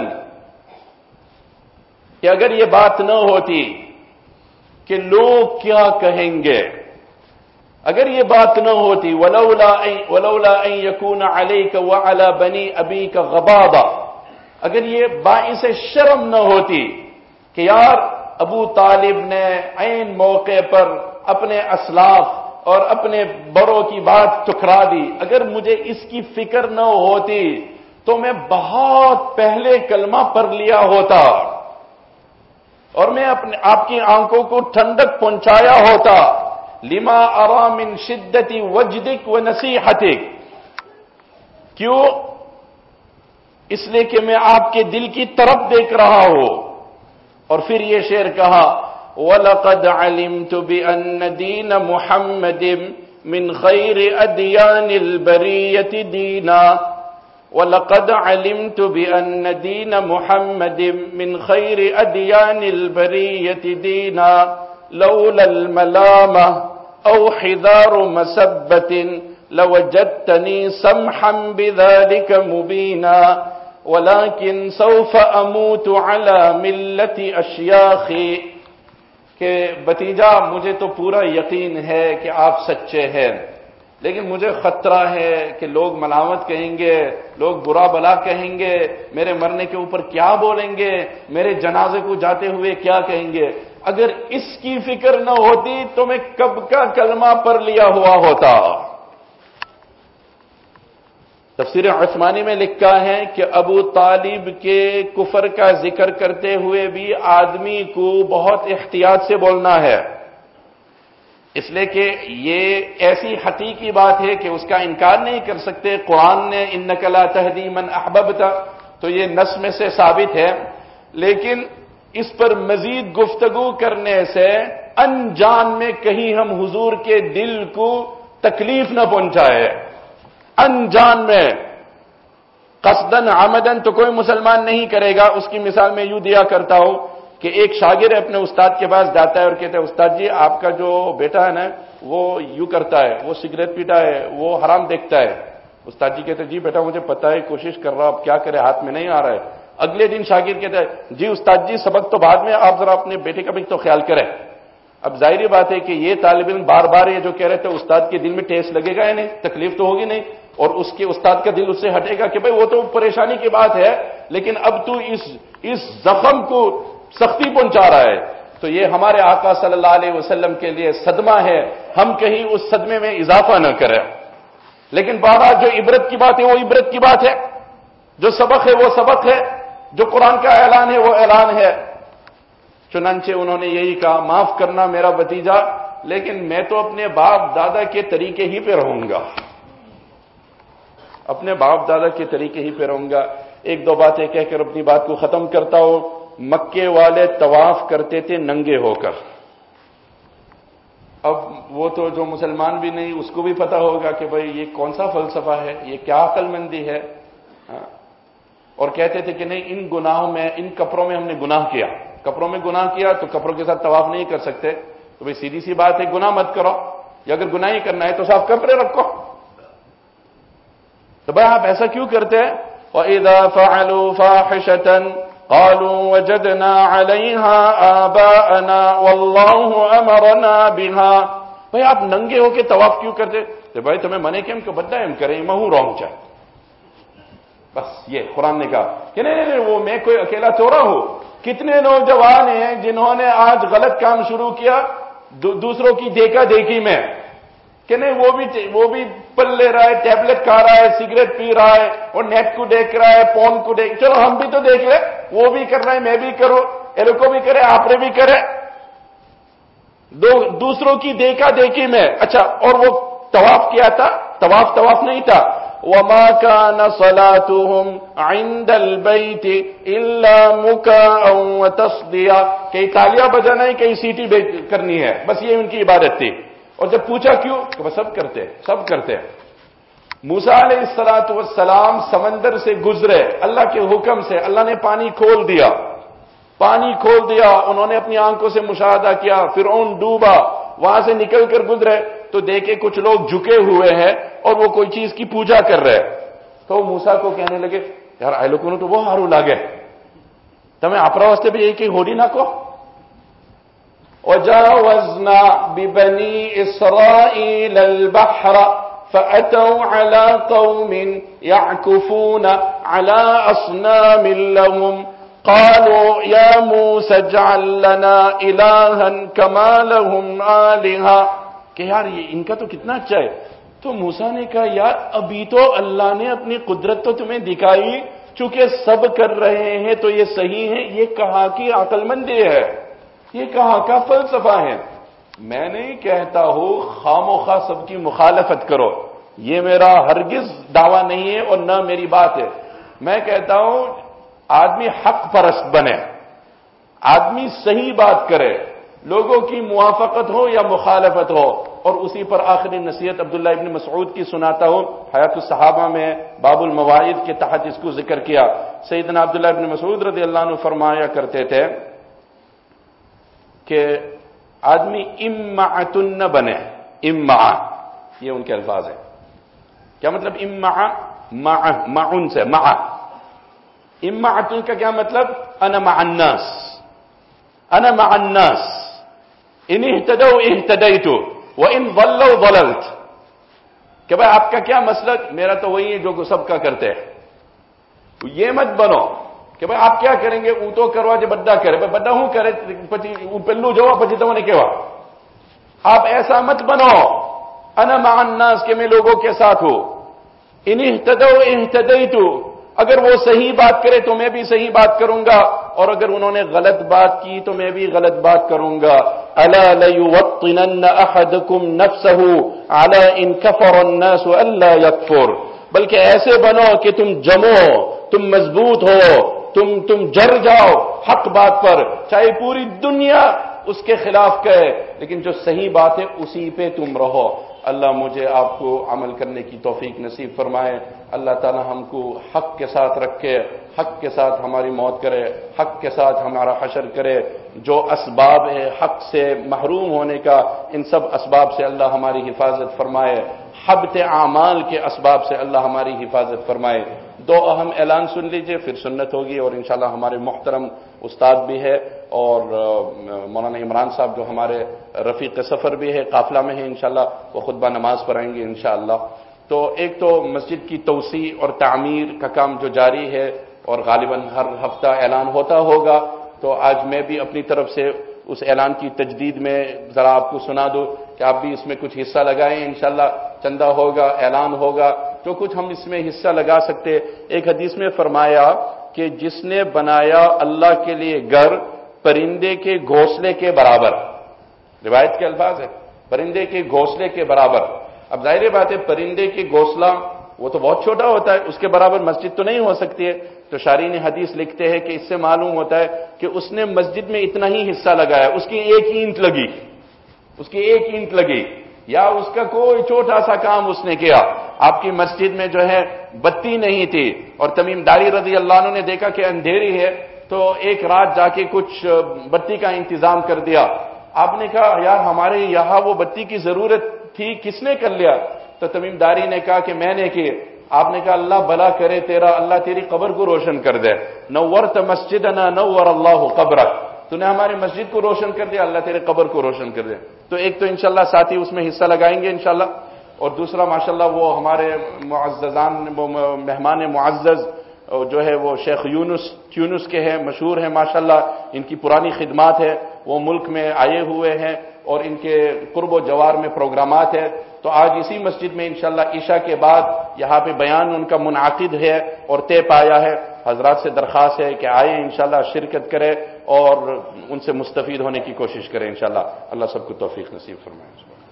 کہ اگر یہ بات نہ ہوتی کہ لوگ کیا کہیں گے، اگر یہ بات نہ ہوتی وَلَوْلَا وَلَوْلَا أَن يَكُونَ عَلَيْكَ وَعَلَى بَنِي أَبِيكَ غَضَاضَةٌ، اگر یہ باعث شرم نہ ہوتی کہ یار ابو طالب نے عین موقع پر اپنے اسلاف اور اپنے بڑوں کی بات ٹکرا دی، اگر مجھے اس کی فکر نہ ہوتی تو میں بہت پہلے کلمہ پڑھ لیا ہوتا، اور میں اپنے آپ کی آنکھوں کو ٹھنڈک پہنچایا ہوتا۔ لما ارى من شدت وجدک ونصیحتک، کیوں؟ اس لیے کہ میں آپ کے دل کی طرف دیکھ رہا ہوں۔ اور پھر یہ شعر کہا وَلَقَدْ عَلِمْتُ بِأَنَّ دِينَ مُحَمَّدٍ مِّنْ خَيْرِ أَدْيَانِ الْبَرِيَّةِ دِينًا، وَلَقَدْ عَلِمْتُ بِأَنَّ دِينَ مُحَمَّدٍ مِّنْ خَيْرِ أَدْيَانِ الْبَرِيَّةِ دِينًا لولا الملامة أو حذار مسبة لوجدتني سمحا بذلك مبينا ولكن سوف أموت على ملة أشياخي کہ بتیجا مجھے تو پورا یقین ہے کہ آپ سچے ہیں، لیکن مجھے خطرہ ہے کہ لوگ ملامت کہیں گے، لوگ برا بلا کہیں گے، میرے مرنے کے اوپر کیا بولیں گے، میرے جنازے کو جاتے ہوئے کیا کہیں گے۔ اگر اس کی فکر نہ ہوتی تو میں کب کا کلمہ پڑھ لیا ہوا ہوتا۔ تفسیر عثمانی میں لکھا ہے کہ ابو طالب کے کفر کا ذکر کرتے ہوئے بھی آدمی کو بہت احتیاط سے بولنا ہے، اس لیے کہ یہ ایسی حقیقی بات ہے کہ اس کا انکار نہیں کر سکتے۔ قرآن نے انک لا تہدی من احببت، تو یہ نص میں سے ثابت ہے، لیکن اس پر مزید گفتگو کرنے سے انجان میں کہیں ہم حضور کے دل کو تکلیف نہ پہنچائے۔ انجان میں قصدن عمدن تو کوئی مسلمان نہیں کرے گا۔ اس کی مثال میں یوں دیا کرتا ہوں کہ ایک شاگرد اپنے استاد کے پاس جاتا ہے اور کہتا ہے استاد جی آپ کا جو بیٹا ہے نا وہ یوں کرتا ہے، وہ سگریٹ پیتا ہے، وہ حرام دیکھتا ہے۔ استاد جی کہتے ہیں جی بیٹا مجھے پتا ہے، کوشش کر رہا، اب کیا کرے، ہاتھ میں نہیں آ رہا ہے۔ اگلے دن شاگرد کہتا ہے جی استاد جی سبق تو بعد میں، آپ ذرا اپنے بیٹے کا بھی تو خیال کریں۔ اب ظاہری بات ہے کہ یہ طالب علم بار بار یہ جو کہہ رہے تھے استاد کے دل میں ٹھیس لگے گا یا نہیں، تکلیف تو ہوگی نہیں، اور اس کے استاد کا دل اس سے ہٹے گا کہ بھئی وہ تو پریشانی کی بات ہے، لیکن اب تو اس اس زخم کو سختی پہنچا رہا ہے۔ تو یہ ہمارے آقا صلی اللہ علیہ وسلم کے لیے صدمہ ہے، ہم کہیں اس صدمے میں اضافہ نہ کریں۔ لیکن بہرحال جو عبرت کی بات ہے وہ عبرت کی بات ہے، جو سبق ہے وہ سبق ہے، جو قرآن کا اعلان ہے وہ اعلان ہے۔ چنانچہ انہوں نے یہی کہا معاف کرنا میرا بھتیجا، لیکن میں تو اپنے باپ دادا کے طریقے ہی پہ رہوں گا، اپنے باپ دادا کے طریقے ہی پہ رہوں گا۔ ایک دو باتیں کہہ کر اپنی بات کو ختم کرتا ہوں۔ مکے والے طواف کرتے تھے ننگے ہو کر، اب وہ تو جو مسلمان بھی نہیں اس کو بھی پتا ہوگا کہ بھئی یہ کون سا فلسفہ ہے، یہ کیا عقل مندی ہے، اور کہتے تھے کہ نہیں ان گناہوں میں، ان کپڑوں میں ہم نے گناہ کیا، کپڑوں میں گناہ کیا تو کپڑوں کے ساتھ طواف نہیں کر سکتے، تو بھئی سیدھی سی بات ہے گناہ مت کرو، یا اگر گناہ ہی کرنا ہے تو صاف کپڑے رکھو۔ تو بھائی آپ ایسا کیوں کرتے ہیں؟ وَإِذَا فَعَلُوا فَاحِشَةً قَالُوا وَجَدْنَا عَلَيْهَا آبَاءَنَا وَاللَّهُ أَمَرَنَا بِهَا۔ بھائی آپ ننگے ہو کے طواف کیوں کرتے؟ تو بھائی تمہیں منع کیا ہم کو بدلا ہم کریں، میں ہوں رونگ چاہے، بس یہ قرآن نے کہا کہ نہیں نہیں وہ میں کوئی اکیلا چورا ہوں۔ کتنے نوجوان ہیں جنہوں نے آج غلط کام شروع کیا دوسروں کی دیکھا دیکھی میں، کہ نہیں وہ بھی وہ بھی پل لے رہا ہے، ٹیبلٹ کھا رہا ہے، سگریٹ پی رہا ہے، اور نیٹ کو دیکھ رہا ہے، فون کو دیکھ، چلو ہم بھی تو دیکھ لیں، وہ بھی کر رہا ہے میں بھی کروں، یہ کو بھی کرے آپ نے بھی کرے، دو دوسروں کی دیکھا دیکھی میں۔ اچھا اور وہ طواف کیا تھا؟ طواف طواف نہیں تھا۔ وَمَا كَانَ صَلَاتُهُمْ عِندَ الْبَيْتِ إِلَّا مُكَاءً وَتَصْدِيًا، کہیں تالیاں بجانا ہے، کہیں سیٹی کرنی ہے، بس یہ ان کی عبادت تھی۔ اور جب پوچھا کیوں کہ وہ سب کرتے سب کرتے موسیٰ علیہ الصلوۃ والسلام سمندر سے گزرے اللہ کے حکم سے، اللہ نے پانی کھول دیا، پانی کھول دیا، انہوں نے اپنی آنکھوں سے مشاہدہ کیا، فرعون ڈوبا، وہاں سے نکل کر گزرے تو دیکھے کچھ لوگ جھکے ہوئے ہیں اور وہ کوئی چیز کی پوجا کر رہے، تو موسیٰ کو کہنے لگے یار آئے لوگوں نے تو وہ ہارو لاگے تمہیں اپنا واسطے بھی ایک ہی ہوڑی نہ کو۔ وَجَاوَزْنَا بِبَنِي إِسْرَائِيلَ الْبَحْرَ فَأَتَوْا عَلَى قَوْمٍ يَعْكُفُونَ عَلَى أَصْنَامٍ لَهُمْ قَالُوا يَا مُوسَى اجْعَل لَّنَا إِلَٰهًا كَمَا لَهُمْ آلِهَةٌ، کہ یار یہ ان کا تو کتنا اچھا ہے۔ تو موسیٰ نے کہا یار ابھی تو اللہ نے اپنی قدرت تو تمہیں دکھائی، چونکہ سب کر رہے ہیں تو یہ صحیح ہے، یہ کہاں کی عقل مندی ہے، یہ کہاں کا فلسفہ ہے۔ میں نہیں کہتا ہوں خام و خواہ سب کی مخالفت کرو، یہ میرا ہرگز دعویٰ نہیں ہے اور نہ میری بات ہے۔ میں کہتا ہوں آدمی حق پرست بنے، آدمی صحیح بات کرے، لوگوں کی موافقت ہو یا مخالفت ہو، اور اسی پر آخری نصیحت عبداللہ ابن مسعود کی سناتا ہوں۔ حیات الصحابہ میں باب المواعظ کے تحت اس کو ذکر کیا۔ سیدنا عبداللہ ابن مسعود رضی اللہ عنہ فرمایا کرتے تھے کہ آدمی امعتن نہ بنے. امع یہ ان کے الفاظ ہیں. کیا مطلب امع؟ مع معن سے مع. امعتن کا کیا مطلب؟ انا مع الناس، انا مع الناس، ان اهتدوا اهتديت وان ضلوا ضللت. کہ بھائی آپ کا کیا مسلک؟ میرا تو وہی ہے جو سب کا کرتے ہیں. یہ مت بنو کہ بھائی آپ کیا کریں گے، اون تو کروا جو بڑا کرے، بھائی بڑا ہوں کرے پلو جو پچی تو نے کہوا. آپ ایسا مت بنو. انا مع الناس کہ میں لوگوں کے ساتھ ہوں. ان اهتدوا اهتديت، اگر وہ صحیح بات کرے تو میں بھی صحیح بات کروں گا، اور اگر انہوں نے غلط بات کی تو میں بھی غلط بات کروں گا. الا ليوطنن احدكم نفسه على ان كفر الناس الا يكفر. بلکہ ایسے بنو کہ تم جمو، تم مضبوط ہو، تم تم جر جاؤ حق بات پر، چاہے پوری دنیا اس کے خلاف کہے، لیکن جو صحیح بات ہے اسی پہ تم رہو. اللہ مجھے آپ کو عمل کرنے کی توفیق نصیب فرمائے. اللہ تعالی ہم کو حق کے ساتھ رکھے، حق کے ساتھ ہماری موت کرے، حق کے ساتھ ہمارا حشر کرے. جو اسباب ہے حق سے محروم ہونے کا، ان سب اسباب سے اللہ ہماری حفاظت فرمائے. حبط اعمال کے اسباب سے اللہ ہماری حفاظت فرمائے. دو اہم اعلان سن لیجئے، پھر سنت ہوگی. اور انشاءاللہ ہمارے محترم استاد بھی ہے اور مولانا عمران صاحب جو ہمارے رفیق سفر بھی ہے، قافلہ میں ہے، انشاءاللہ وہ خطبہ نماز پڑھائیں گے انشاءاللہ. تو ایک تو مسجد کی توسیع اور تعمیر کا کام جو جاری ہے اور غالباً ہر ہفتہ اعلان ہوتا ہوگا، تو آج میں بھی اپنی طرف سے اس اعلان کی تجدید میں ذرا آپ کو سنا دو کہ آپ بھی اس میں کچھ حصہ لگائیں. انشاءاللہ چندہ ہوگا، اعلان ہوگا، جو کچھ ہم اس میں حصہ لگا سکتے. ایک حدیث میں فرمایا کہ جس نے بنایا اللہ کے لیے گھر پرندے کے گھونسلے کے برابر، روایت کے الفاظ ہے پرندے کے گھونسلے کے برابر. اب ظاہر بات ہے پرندے کی گھونسلہ وہ تو بہت چھوٹا ہوتا ہے، اس کے برابر مسجد تو نہیں ہو سکتی ہے. تو شارحین حدیث لکھتے ہیں کہ اس سے معلوم ہوتا ہے کہ اس نے مسجد میں اتنا ہی حصہ لگایا، اس کی ایک اینٹ لگی، اس کی ایک اینٹ لگی، یا اس کا کوئی چھوٹا سا کام اس نے کیا. آپ کی مسجد میں جو ہے بتی نہیں تھی اور تمیم داری رضی اللہ عنہ نے دیکھا کہ اندھیری ہے، تو ایک رات جا کے کچھ بتی کا انتظام کر دیا. آپ نے کہا یار ہمارے یہاں وہ بتی کی ضرورت تھی، کس نے کر لیا؟ تو تمیم داری نے کہا کہ میں نے کی. آپ نے کہا اللہ بھلا کرے تیرا، اللہ تیری قبر کو روشن کر دے. نورت مسجدنا نور اللہ قبرک، تو نے ہماری مسجد کو روشن کر دیا، اللہ تیرے قبر کو روشن کر دے. تو ایک تو انشاءاللہ ساتھی اس میں حصہ لگائیں گے انشاءاللہ. اور دوسرا ماشاءاللہ وہ ہمارے معززان وہ مہمان معزز جو ہے وہ شیخ یونس تیونس کے ہیں، مشہور ہیں ماشاءاللہ، ان کی پرانی خدمات ہے، وہ ملک میں آئے ہوئے ہیں اور ان کے قرب و جوار میں پروگرامات ہے. تو آج اسی مسجد میں انشاءاللہ عشاء کے بعد یہاں پہ بیان ان کا منعقد ہے اور طے پایا ہے. حضرات سے درخواست ہے کہ آئے انشاءاللہ شرکت کرے اور ان سے مستفید ہونے کی کوشش کریں انشاءاللہ. اللہ سب کو توفیق نصیب فرمائے.